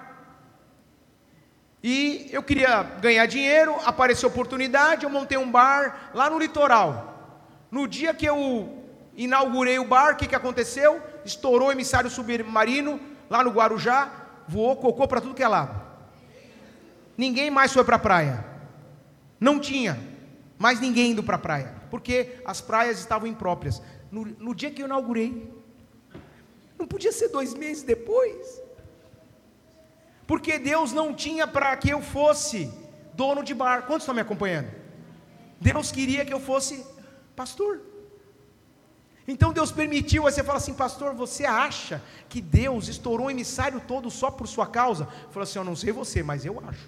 e eu queria ganhar dinheiro, apareceu oportunidade, eu montei um bar lá no litoral. No dia que eu inaugurei o bar, o que, que aconteceu? Estourou o emissário submarino, lá no Guarujá, voou cocô para tudo que é lado. Ninguém mais foi para a praia, não tinha mais ninguém indo para a praia, porque as praias estavam impróprias. No, no dia que eu inaugurei, não podia ser dois meses depois, porque Deus não tinha para que eu fosse dono de bar. Quantos estão me acompanhando? Deus queria que eu fosse pastor. Então Deus permitiu. Aí você fala assim, pastor, você acha que Deus estourou o emissário todo só por sua causa? Eu falo assim, eu não sei você, mas eu acho.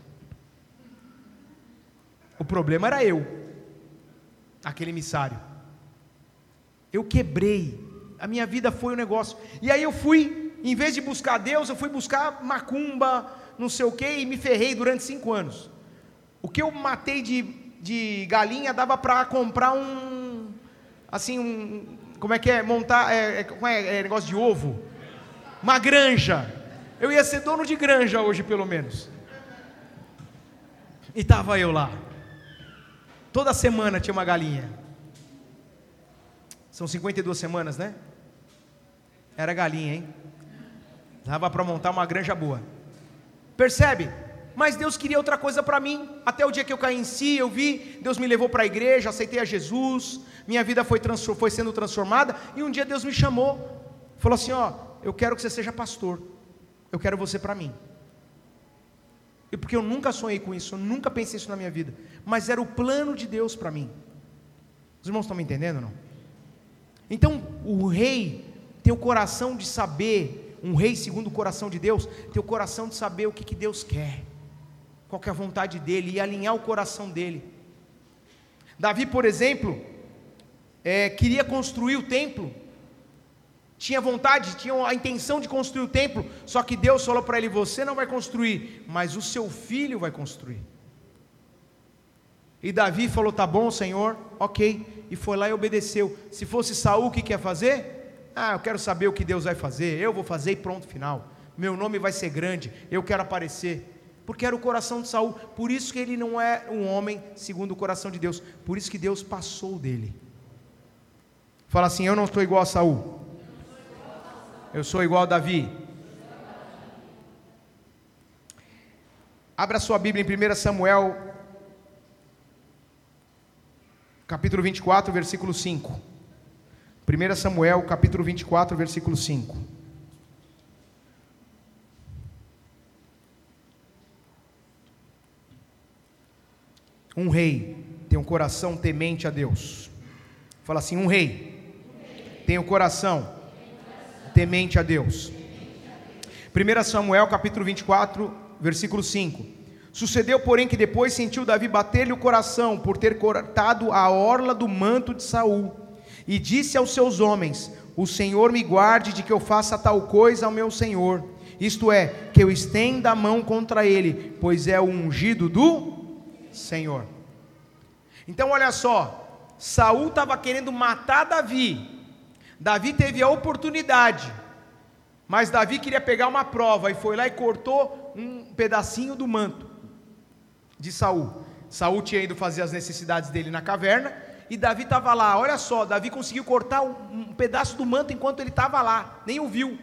O problema era eu, aquele emissário. Eu quebrei, a minha vida foi um negócio. E aí eu fui, em vez de buscar Deus, eu fui buscar macumba, não sei o que, e me ferrei durante cinco anos. O que eu matei de, de galinha dava para comprar um, assim, um, como é que é, montar, é, é, como é, é negócio de ovo? Uma granja. Eu ia ser dono de granja hoje, pelo menos. E estava eu lá. Toda semana tinha uma galinha. São cinquenta e duas semanas, né? Era galinha, hein? Dava para montar uma granja boa. Percebe? Mas Deus queria outra coisa para mim. Até o dia que eu caí em si, eu vi, Deus me levou para a igreja, aceitei a Jesus, minha vida foi, foi sendo transformada, e um dia Deus me chamou, falou assim, ó, eu quero que você seja pastor, eu quero você para mim. E porque eu nunca sonhei com isso, eu nunca pensei isso na minha vida, mas era o plano de Deus para mim. Os irmãos estão me entendendo ou não? Então o rei tem o coração de saber, um rei segundo o coração de Deus, tem o coração de saber o que, que Deus quer, qual que é a vontade dele, e alinhar o coração dele. Davi, por exemplo, é, queria construir o templo, tinha vontade, tinha a intenção de construir o templo, só que Deus falou para ele: você não vai construir, mas o seu filho vai construir. E Davi falou: tá bom, Senhor, ok, e foi lá e obedeceu. Se fosse Saul, o que quer fazer? Ah, eu quero saber o que Deus vai fazer, eu vou fazer e pronto, final, meu nome vai ser grande, eu quero aparecer, porque era o coração de Saul. Por isso que ele não é um homem segundo o coração de Deus, por isso que Deus passou dele. Fala assim: eu não estou igual a Saul, eu sou igual a Davi. Abra sua Bíblia em primeiro Samuel, capítulo vinte e quatro, versículo cinco. primeiro Samuel, capítulo vinte e quatro, versículo cinco. Um rei tem um coração temente a Deus. Fala assim: um rei tem um coração temente a Deus. primeiro Samuel, capítulo vinte e quatro, versículo cinco. Sucedeu, porém, que depois sentiu Davi bater-lhe o coração por ter cortado a orla do manto de Saul, e disse aos seus homens: o Senhor me guarde de que eu faça tal coisa ao meu senhor, isto é, que eu estenda a mão contra ele, pois é o ungido do Senhor. Então olha só, Saul estava querendo matar Davi. Davi teve a oportunidade, mas Davi queria pegar uma prova, e foi lá e cortou um pedacinho do manto de Saul. Saul tinha ido fazer as necessidades dele na caverna, e Davi estava lá. Olha só, Davi conseguiu cortar um pedaço do manto enquanto ele estava lá, nem o viu.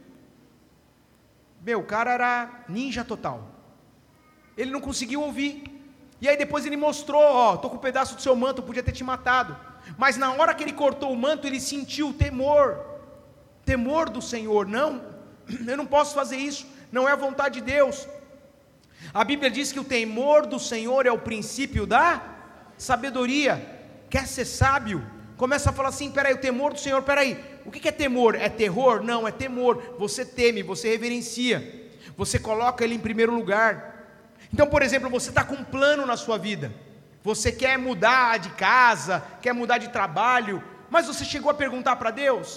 Meu, o cara era ninja total, ele não conseguiu ouvir. E aí depois ele mostrou: ó, estou com um pedaço do seu manto, eu podia ter te matado. Mas na hora que ele cortou o manto, ele sentiu temor, temor do Senhor. Não, eu não posso fazer isso, não é a vontade de Deus. A Bíblia diz que o temor do Senhor é o princípio da sabedoria. Quer ser sábio? Começa a falar assim: peraí, o temor do Senhor, peraí, o que é temor? É terror? Não, é temor. Você teme, você reverencia, você coloca Ele em primeiro lugar. Então, por exemplo, você está com um plano na sua vida, você quer mudar de casa, quer mudar de trabalho, mas você chegou a perguntar para Deus?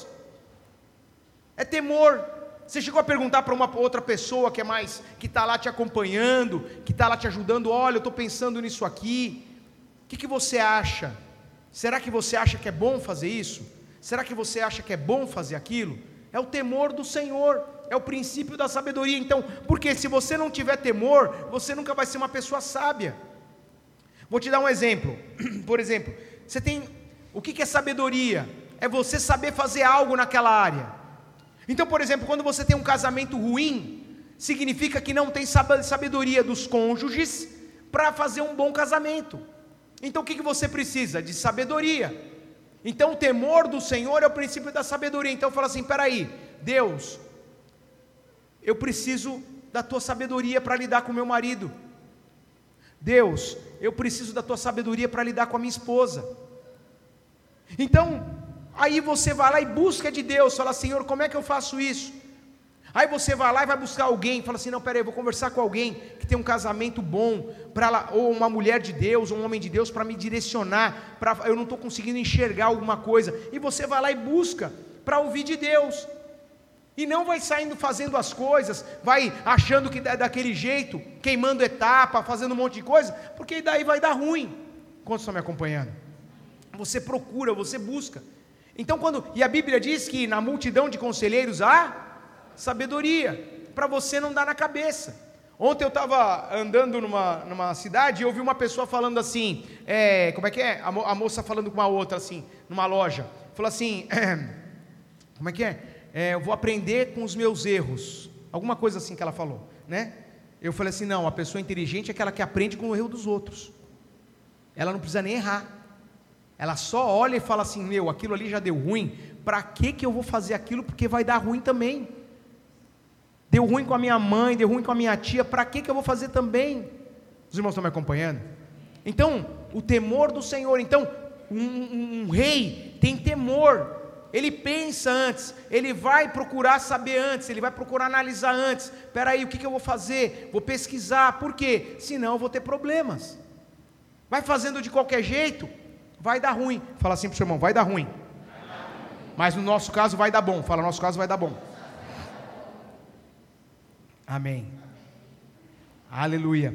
É temor. Você chegou a perguntar para uma outra pessoa que é mais, que está lá te acompanhando, que está lá te ajudando: olha, eu estou pensando nisso aqui, o que, que você acha? Será que você acha que é bom fazer isso? Será que você acha que é bom fazer aquilo? É o temor do Senhor, é o princípio da sabedoria. Então, porque se você não tiver temor, você nunca vai ser uma pessoa sábia. Vou te dar um exemplo. Por exemplo, você tem, o que é sabedoria? É você saber fazer algo naquela área. Então, por exemplo, quando você tem um casamento ruim, significa que não tem sabedoria dos cônjuges para fazer um bom casamento. Então o que você precisa? De sabedoria. Então o temor do Senhor é o princípio da sabedoria. Então fala assim: peraí, Deus, eu preciso da tua sabedoria para lidar com meu marido. Deus, eu preciso da tua sabedoria para lidar com a minha esposa. Então, aí você vai lá e busca de Deus, fala: Senhor, como é que eu faço isso? Aí você vai lá e vai buscar alguém, fala assim: não, peraí, eu vou conversar com alguém que tem um casamento bom, pra ela, ou uma mulher de Deus, ou um homem de Deus, para me direcionar, pra, eu não estou conseguindo enxergar alguma coisa, e você vai lá e busca, para ouvir de Deus, e não vai saindo fazendo as coisas, vai achando que é daquele jeito, queimando etapa, fazendo um monte de coisa, porque daí vai dar ruim. Quantos estão me acompanhando? Você procura, você busca. Então quando, e a Bíblia diz que na multidão de conselheiros há sabedoria, para você não dar na cabeça. Ontem eu estava andando numa, numa cidade e ouvi uma pessoa falando assim, é, como é que é? A, mo, a moça falando com uma outra assim, numa loja, falou assim, é, como é que é? é? Eu vou aprender com os meus erros, alguma coisa assim que ela falou, né? Eu falei assim, não, a pessoa inteligente é aquela que aprende com o erro dos outros, ela não precisa nem errar, ela só olha e fala assim, meu, aquilo ali já deu ruim, para que que eu vou fazer aquilo, porque vai dar ruim também. Deu ruim com a minha mãe, deu ruim com a minha tia, para que que eu vou fazer também? Os irmãos estão me acompanhando? Então, o temor do Senhor. Então, um, um, um rei tem temor. Ele pensa antes, ele vai procurar saber antes, ele vai procurar analisar antes. Espera aí, o que que eu vou fazer? Vou pesquisar. Por quê? Senão eu vou ter problemas. Vai fazendo de qualquer jeito, vai dar ruim. Fala assim para o seu irmão, vai dar ruim. Mas no nosso caso vai dar bom. Fala, no nosso caso vai dar bom. Amém. Aleluia.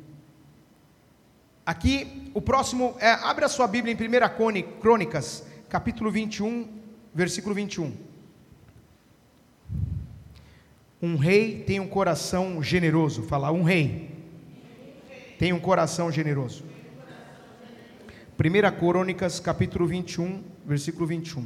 Aqui, o próximo, é, abre a sua Bíblia em primeira Crônicas, capítulo vinte e um, versículo vinte e um. Um rei tem um coração generoso. Fala, um rei tem um coração generoso. primeira Crônicas, capítulo vinte e um, versículo vinte e um.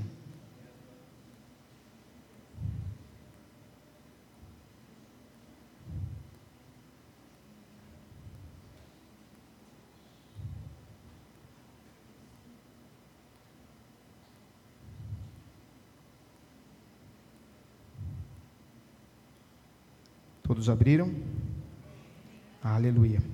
Todos abriram? Aleluia.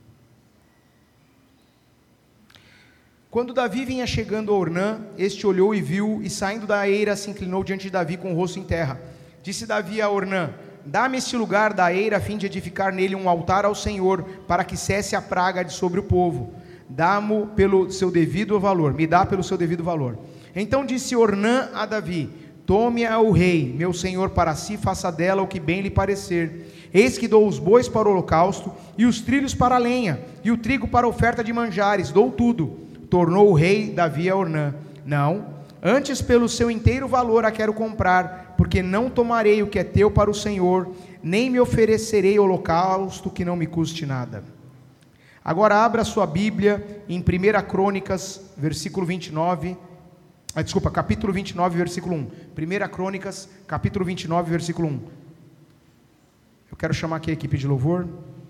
Quando Davi vinha chegando a Ornã, este olhou e viu, e saindo da eira se inclinou diante de Davi com o rosto em terra. Disse Davi a Ornã: dá-me este lugar da eira a fim de edificar nele um altar ao Senhor, para que cesse a praga de sobre o povo. Dá-mo pelo seu devido valor, me dá pelo seu devido valor. Então disse Ornã a Davi: tome-a o rei, meu senhor, para si, faça dela o que bem lhe parecer. Eis que dou os bois para o holocausto, e os trilhos para a lenha, e o trigo para a oferta de manjares, dou tudo. Tornou o rei Davi a Ornã: não, antes pelo seu inteiro valor a quero comprar, porque não tomarei o que é teu para o Senhor, nem me oferecerei holocausto que não me custe nada. Agora abra sua Bíblia em primeira Crônicas, versículo vinte e nove, ah, desculpa, capítulo vinte e nove, versículo um. primeira Crônicas, capítulo vinte e nove, versículo um. Eu quero chamar aqui a equipe de louvor.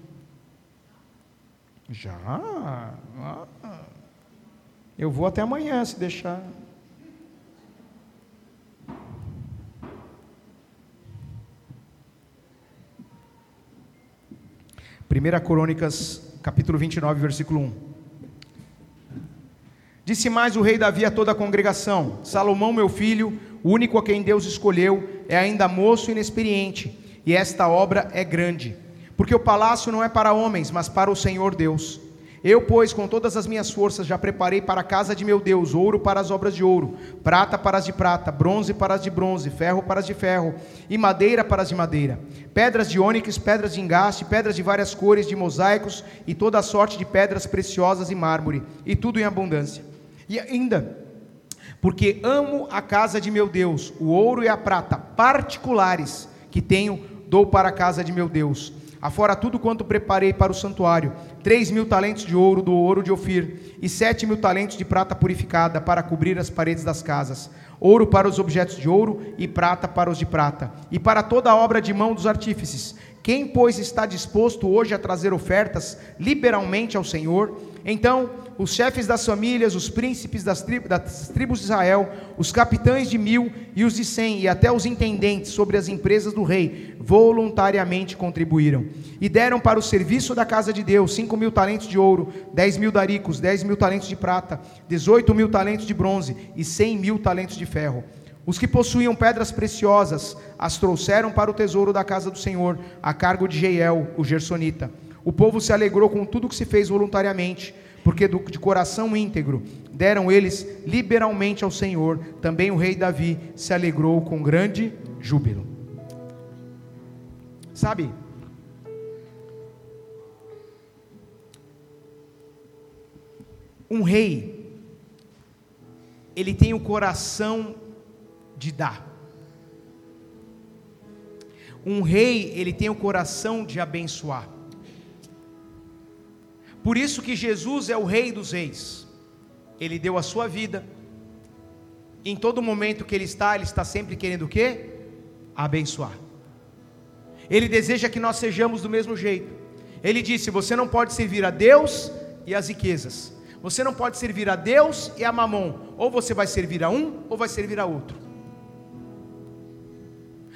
Já? Ah, eu vou até amanhã, se deixar. primeira Crônicas, capítulo vinte e nove, versículo um. Disse mais o rei Davi a toda a congregação: Salomão, meu filho, o único a quem Deus escolheu, é ainda moço e inexperiente, e esta obra é grande, porque o palácio não é para homens, mas para o Senhor Deus. Eu, pois, com todas as minhas forças já preparei para a casa de meu Deus ouro para as obras de ouro, prata para as de prata, bronze para as de bronze, ferro para as de ferro, e madeira para as de madeira, pedras de ônix, pedras de engaste, pedras de várias cores, de mosaicos, e toda a sorte de pedras preciosas e mármore, e tudo em abundância. E ainda, porque amo a casa de meu Deus, o ouro e a prata particulares que tenho, dou para a casa de meu Deus. Afora tudo quanto preparei para o santuário, três mil talentos de ouro do ouro de Ofir, e sete mil talentos de prata purificada, para cobrir as paredes das casas, ouro para os objetos de ouro, e prata para os de prata, e para toda a obra de mão dos artífices. Quem, pois, está disposto hoje a trazer ofertas liberalmente ao Senhor? Então os chefes das famílias, os príncipes das, tri- das tribos de Israel, os capitães de mil e os de cem, e até os intendentes sobre as empresas do rei, voluntariamente contribuíram, e deram para o serviço da casa de Deus cinco mil talentos de ouro, dez mil daricos, dez mil talentos de prata, dezoito mil talentos de bronze, e cem mil talentos de ferro. Os que possuíam pedras preciosas as trouxeram para o tesouro da casa do Senhor, a cargo de Jeiel, o gersonita. O povo se alegrou com tudo que se fez voluntariamente, porque do, de coração íntegro deram eles liberalmente ao Senhor. Também o rei Davi se alegrou com grande júbilo. Sabe, um rei, ele tem o coração de dar. Um rei, ele tem o coração de abençoar. Por isso que Jesus é o rei dos reis. Ele deu a sua vida. Em todo momento que ele está, ele está sempre querendo o quê? Abençoar. Ele deseja que nós sejamos do mesmo jeito. Ele disse: você não pode servir a Deus e as riquezas. Você não pode servir a Deus e a mamon. Ou você vai servir a um, ou vai servir a outro.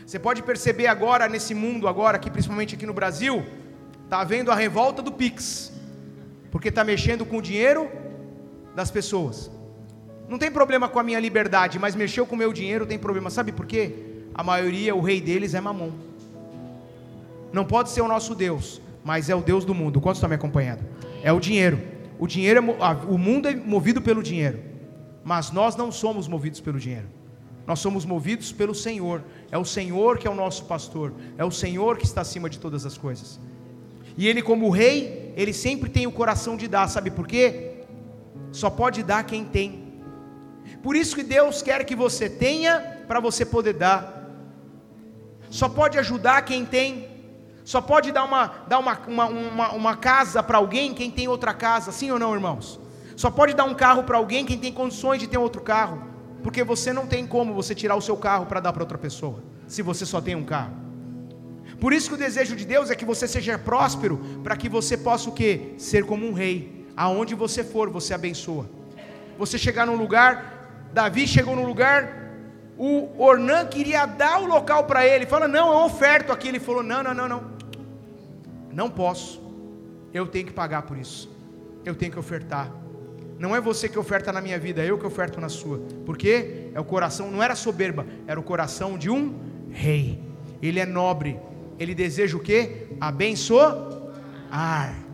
Você pode perceber agora nesse mundo, agora aqui, principalmente aqui no Brasil, está havendo a revolta do Pix, porque está mexendo com o dinheiro das pessoas. Não tem problema com a minha liberdade, mas mexeu com o meu dinheiro tem problema. Sabe por quê? A maioria, o rei deles é Mamon. Não pode ser o nosso Deus, mas é o Deus do mundo. Quantos estão me acompanhando? É o dinheiro. O dinheiro, é, o mundo é movido pelo dinheiro, mas nós não somos movidos pelo dinheiro. Nós somos movidos pelo Senhor. É o Senhor que é o nosso pastor. É o Senhor que está acima de todas as coisas. E Ele, como rei, Ele sempre tem o coração de dar. Sabe por quê? Só pode dar quem tem. Por isso que Deus quer que você tenha, para você poder dar. Só pode ajudar quem tem. Só pode dar uma, dar uma, uma, uma, uma casa para alguém quem tem outra casa. Sim ou não, irmãos? Só pode dar um carro para alguém quem tem condições de ter outro carro. Porque você não tem como você tirar o seu carro para dar para outra pessoa, se você só tem um carro. Por isso que o desejo de Deus é que você seja próspero, para que você possa o quê? Ser como um rei. Aonde você for, você abençoa. Você chegar num lugar, Davi chegou num lugar, o Ornã queria dar o local para ele, fala, não, eu oferto aqui. Ele falou, não, não, não, não, não posso, eu tenho que pagar por isso, eu tenho que ofertar. Não é você que oferta na minha vida, é eu que oferto na sua. Porque é o coração, não era soberba, era o coração de um rei. Ele é nobre, ele deseja o quê? Abençoar.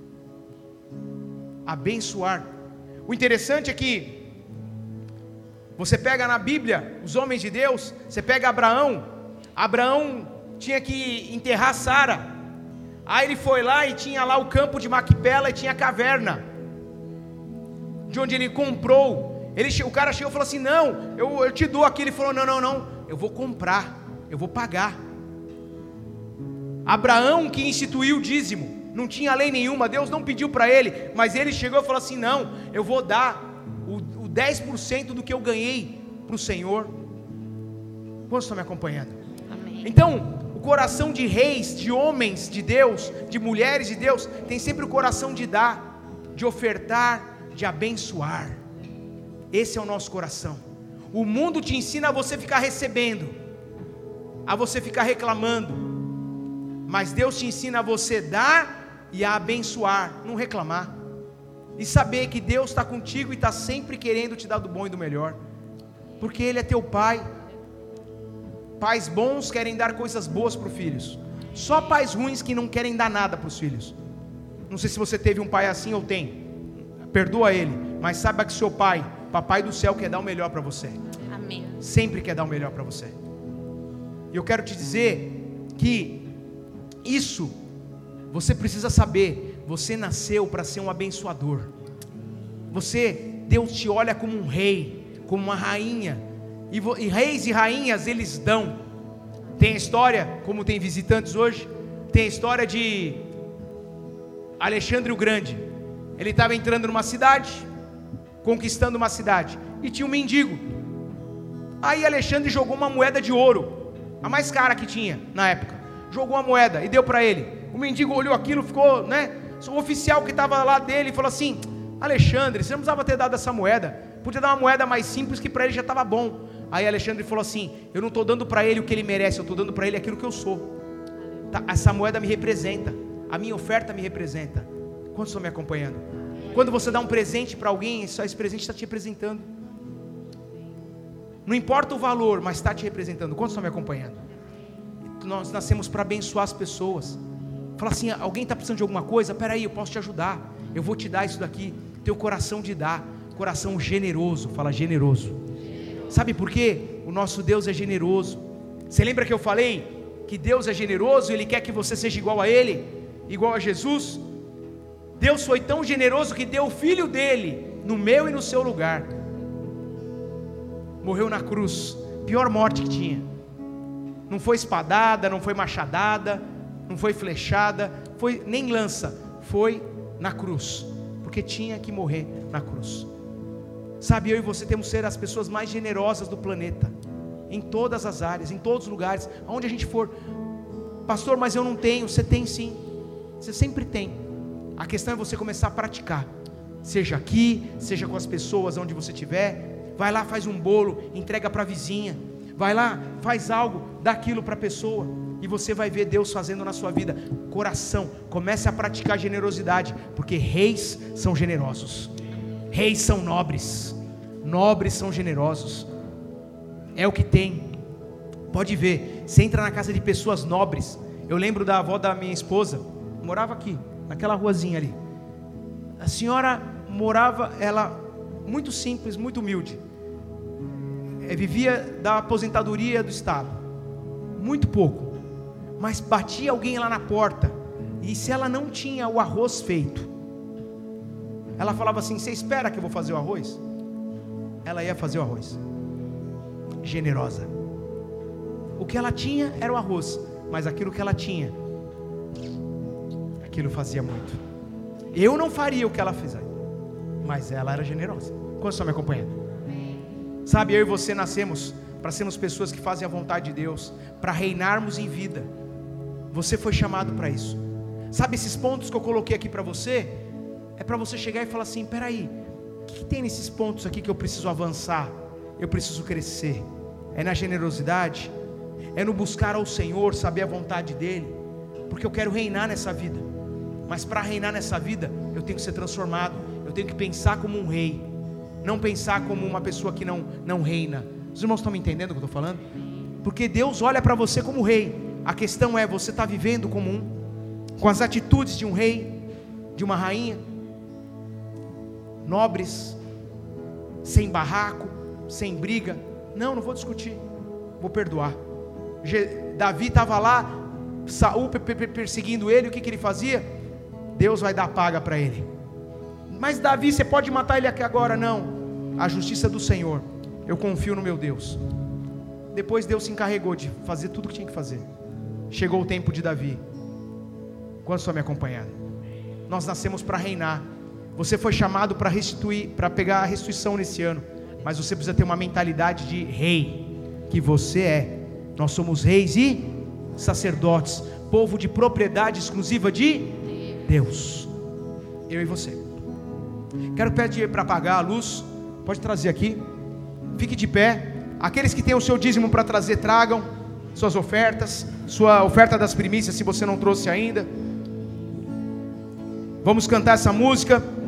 Abençoar. O interessante é que você pega na Bíblia os homens de Deus, você pega Abraão. Abraão tinha que enterrar Sara. Aí ele foi lá e tinha lá o campo de Maquipela e tinha a caverna de onde ele comprou. Ele, o cara chegou e falou assim, não, eu, eu te dou aqui. Ele falou, não, não, não, eu vou comprar, eu vou pagar. Abraão que instituiu o dízimo, não tinha lei nenhuma, Deus não pediu para ele, mas ele chegou e falou assim, não, eu vou dar o, o dez por cento do que eu ganhei para o Senhor. Quantos estão me acompanhando? Amém. Então, o coração de reis, de homens de Deus, de mulheres de Deus, tem sempre o coração de dar, de ofertar, de abençoar. Esse é o nosso coração. O mundo te ensina a você ficar recebendo, a você ficar reclamando, mas Deus te ensina a você dar e a abençoar, não reclamar, e saber que Deus está contigo e está sempre querendo te dar do bom e do melhor, porque Ele é teu Pai. Pais bons querem dar coisas boas para os filhos, só pais ruins que não querem dar nada para os filhos. Não sei se você teve um pai assim ou tem, perdoa ele, mas saiba que seu pai, papai do céu, quer dar o melhor para você. Amém. Sempre quer dar o melhor para você. E eu quero te dizer que isso, você precisa saber, você nasceu para ser um abençoador. Você, Deus te olha como um rei, como uma rainha, e, e reis e rainhas eles dão. Tem a história, como tem visitantes hoje, tem a história de Alexandre o Grande. Ele estava entrando numa cidade, conquistando uma cidade, e tinha um mendigo. Aí Alexandre jogou uma moeda de ouro, a mais cara que tinha na época, jogou uma moeda e deu para ele. O mendigo olhou aquilo, ficou, né? O oficial que estava lá dele falou assim, Alexandre, você não precisava ter dado essa moeda, podia dar uma moeda mais simples que para ele já estava bom. Aí Alexandre falou assim, eu não estou dando para ele o que ele merece, eu estou dando para ele aquilo que eu sou. Tá, essa moeda me representa, a minha oferta me representa. Quantos estão me acompanhando? Quando você dá um presente para alguém, só esse presente está te representando. Não importa o valor, mas está te representando. Quantos estão me acompanhando? Nós nascemos para abençoar as pessoas. Fala assim, alguém está precisando de alguma coisa? Espera aí, eu posso te ajudar, eu vou te dar isso daqui. Teu coração de dar, coração generoso. Fala generoso. Sabe por quê? O nosso Deus é generoso. Você lembra que eu falei que Deus é generoso? Ele quer que você seja igual a Ele, igual a Jesus. Deus foi tão generoso que deu o Filho dele no meu e no seu lugar. Morreu na cruz, pior morte que tinha. Não foi espadada, não foi machadada, não foi flechada, foi nem lança, foi na cruz, porque tinha que morrer na cruz. Sabe, eu e você temos que ser as pessoas mais generosas do planeta, em todas as áreas, em todos os lugares, aonde a gente for. Pastor, mas eu não tenho. Você tem sim, você sempre tem. A questão é você começar a praticar, seja aqui, seja com as pessoas onde você estiver. Vai lá, faz um bolo, entrega para a vizinha. Vai lá, faz algo, dá aquilo para a pessoa, e você vai ver Deus fazendo na sua vida. Coração, comece a praticar generosidade, porque reis são generosos, reis são nobres, nobres são generosos, é o que tem. Pode ver, você entra na casa de pessoas nobres. Eu lembro da avó da minha esposa, morava aqui, naquela ruazinha ali. A senhora morava, ela, muito simples, muito humilde, é, vivia da aposentadoria do Estado, muito pouco, mas batia alguém lá na porta, e se ela não tinha o arroz feito, ela falava assim: você espera que eu vou fazer o arroz? Ela ia fazer o arroz. Generosa. O que ela tinha era o arroz, mas aquilo que ela tinha, aquilo fazia muito. Eu não faria o que ela fez, mas ela era generosa. Quantos estão me acompanhando? Sabe, eu e você nascemos para sermos pessoas que fazem a vontade de Deus, para reinarmos em vida. Você foi chamado para isso. Sabe, esses pontos que eu coloquei aqui para você, é para você chegar e falar assim: peraí, o que, que tem nesses pontos aqui que eu preciso avançar? Eu preciso crescer. É na generosidade, é no buscar ao Senhor, saber a vontade dEle, porque eu quero reinar nessa vida. Mas para reinar nessa vida, eu tenho que ser transformado, eu tenho que pensar como um rei, não pensar como uma pessoa que não, não reina. Os irmãos estão me entendendo o que eu estou falando? Porque Deus olha para você como rei. A questão é, você está vivendo como um, com as atitudes de um rei, de uma rainha, nobres, sem barraco, sem briga. Não, não vou discutir, vou perdoar. Davi estava lá, Saul perseguindo ele, o que, que ele fazia? Deus vai dar paga para ele. Mas Davi, você pode matar ele aqui agora? Não, a justiça do Senhor, eu confio no meu Deus. Depois Deus se encarregou de fazer tudo o que tinha que fazer. Chegou o tempo de Davi. Quantos estão me acompanhando? Nós nascemos para reinar. Você foi chamado para restituir, para pegar a restituição nesse ano, mas você precisa ter uma mentalidade de rei, que você é. Nós somos reis e sacerdotes, povo de propriedade exclusiva de Deus. Eu e você. Quero pedir para apagar a luz. Pode trazer aqui. Fique de pé. Aqueles que têm o seu dízimo para trazer, tragam suas ofertas, sua oferta das primícias, se você não trouxe ainda. Vamos cantar essa música.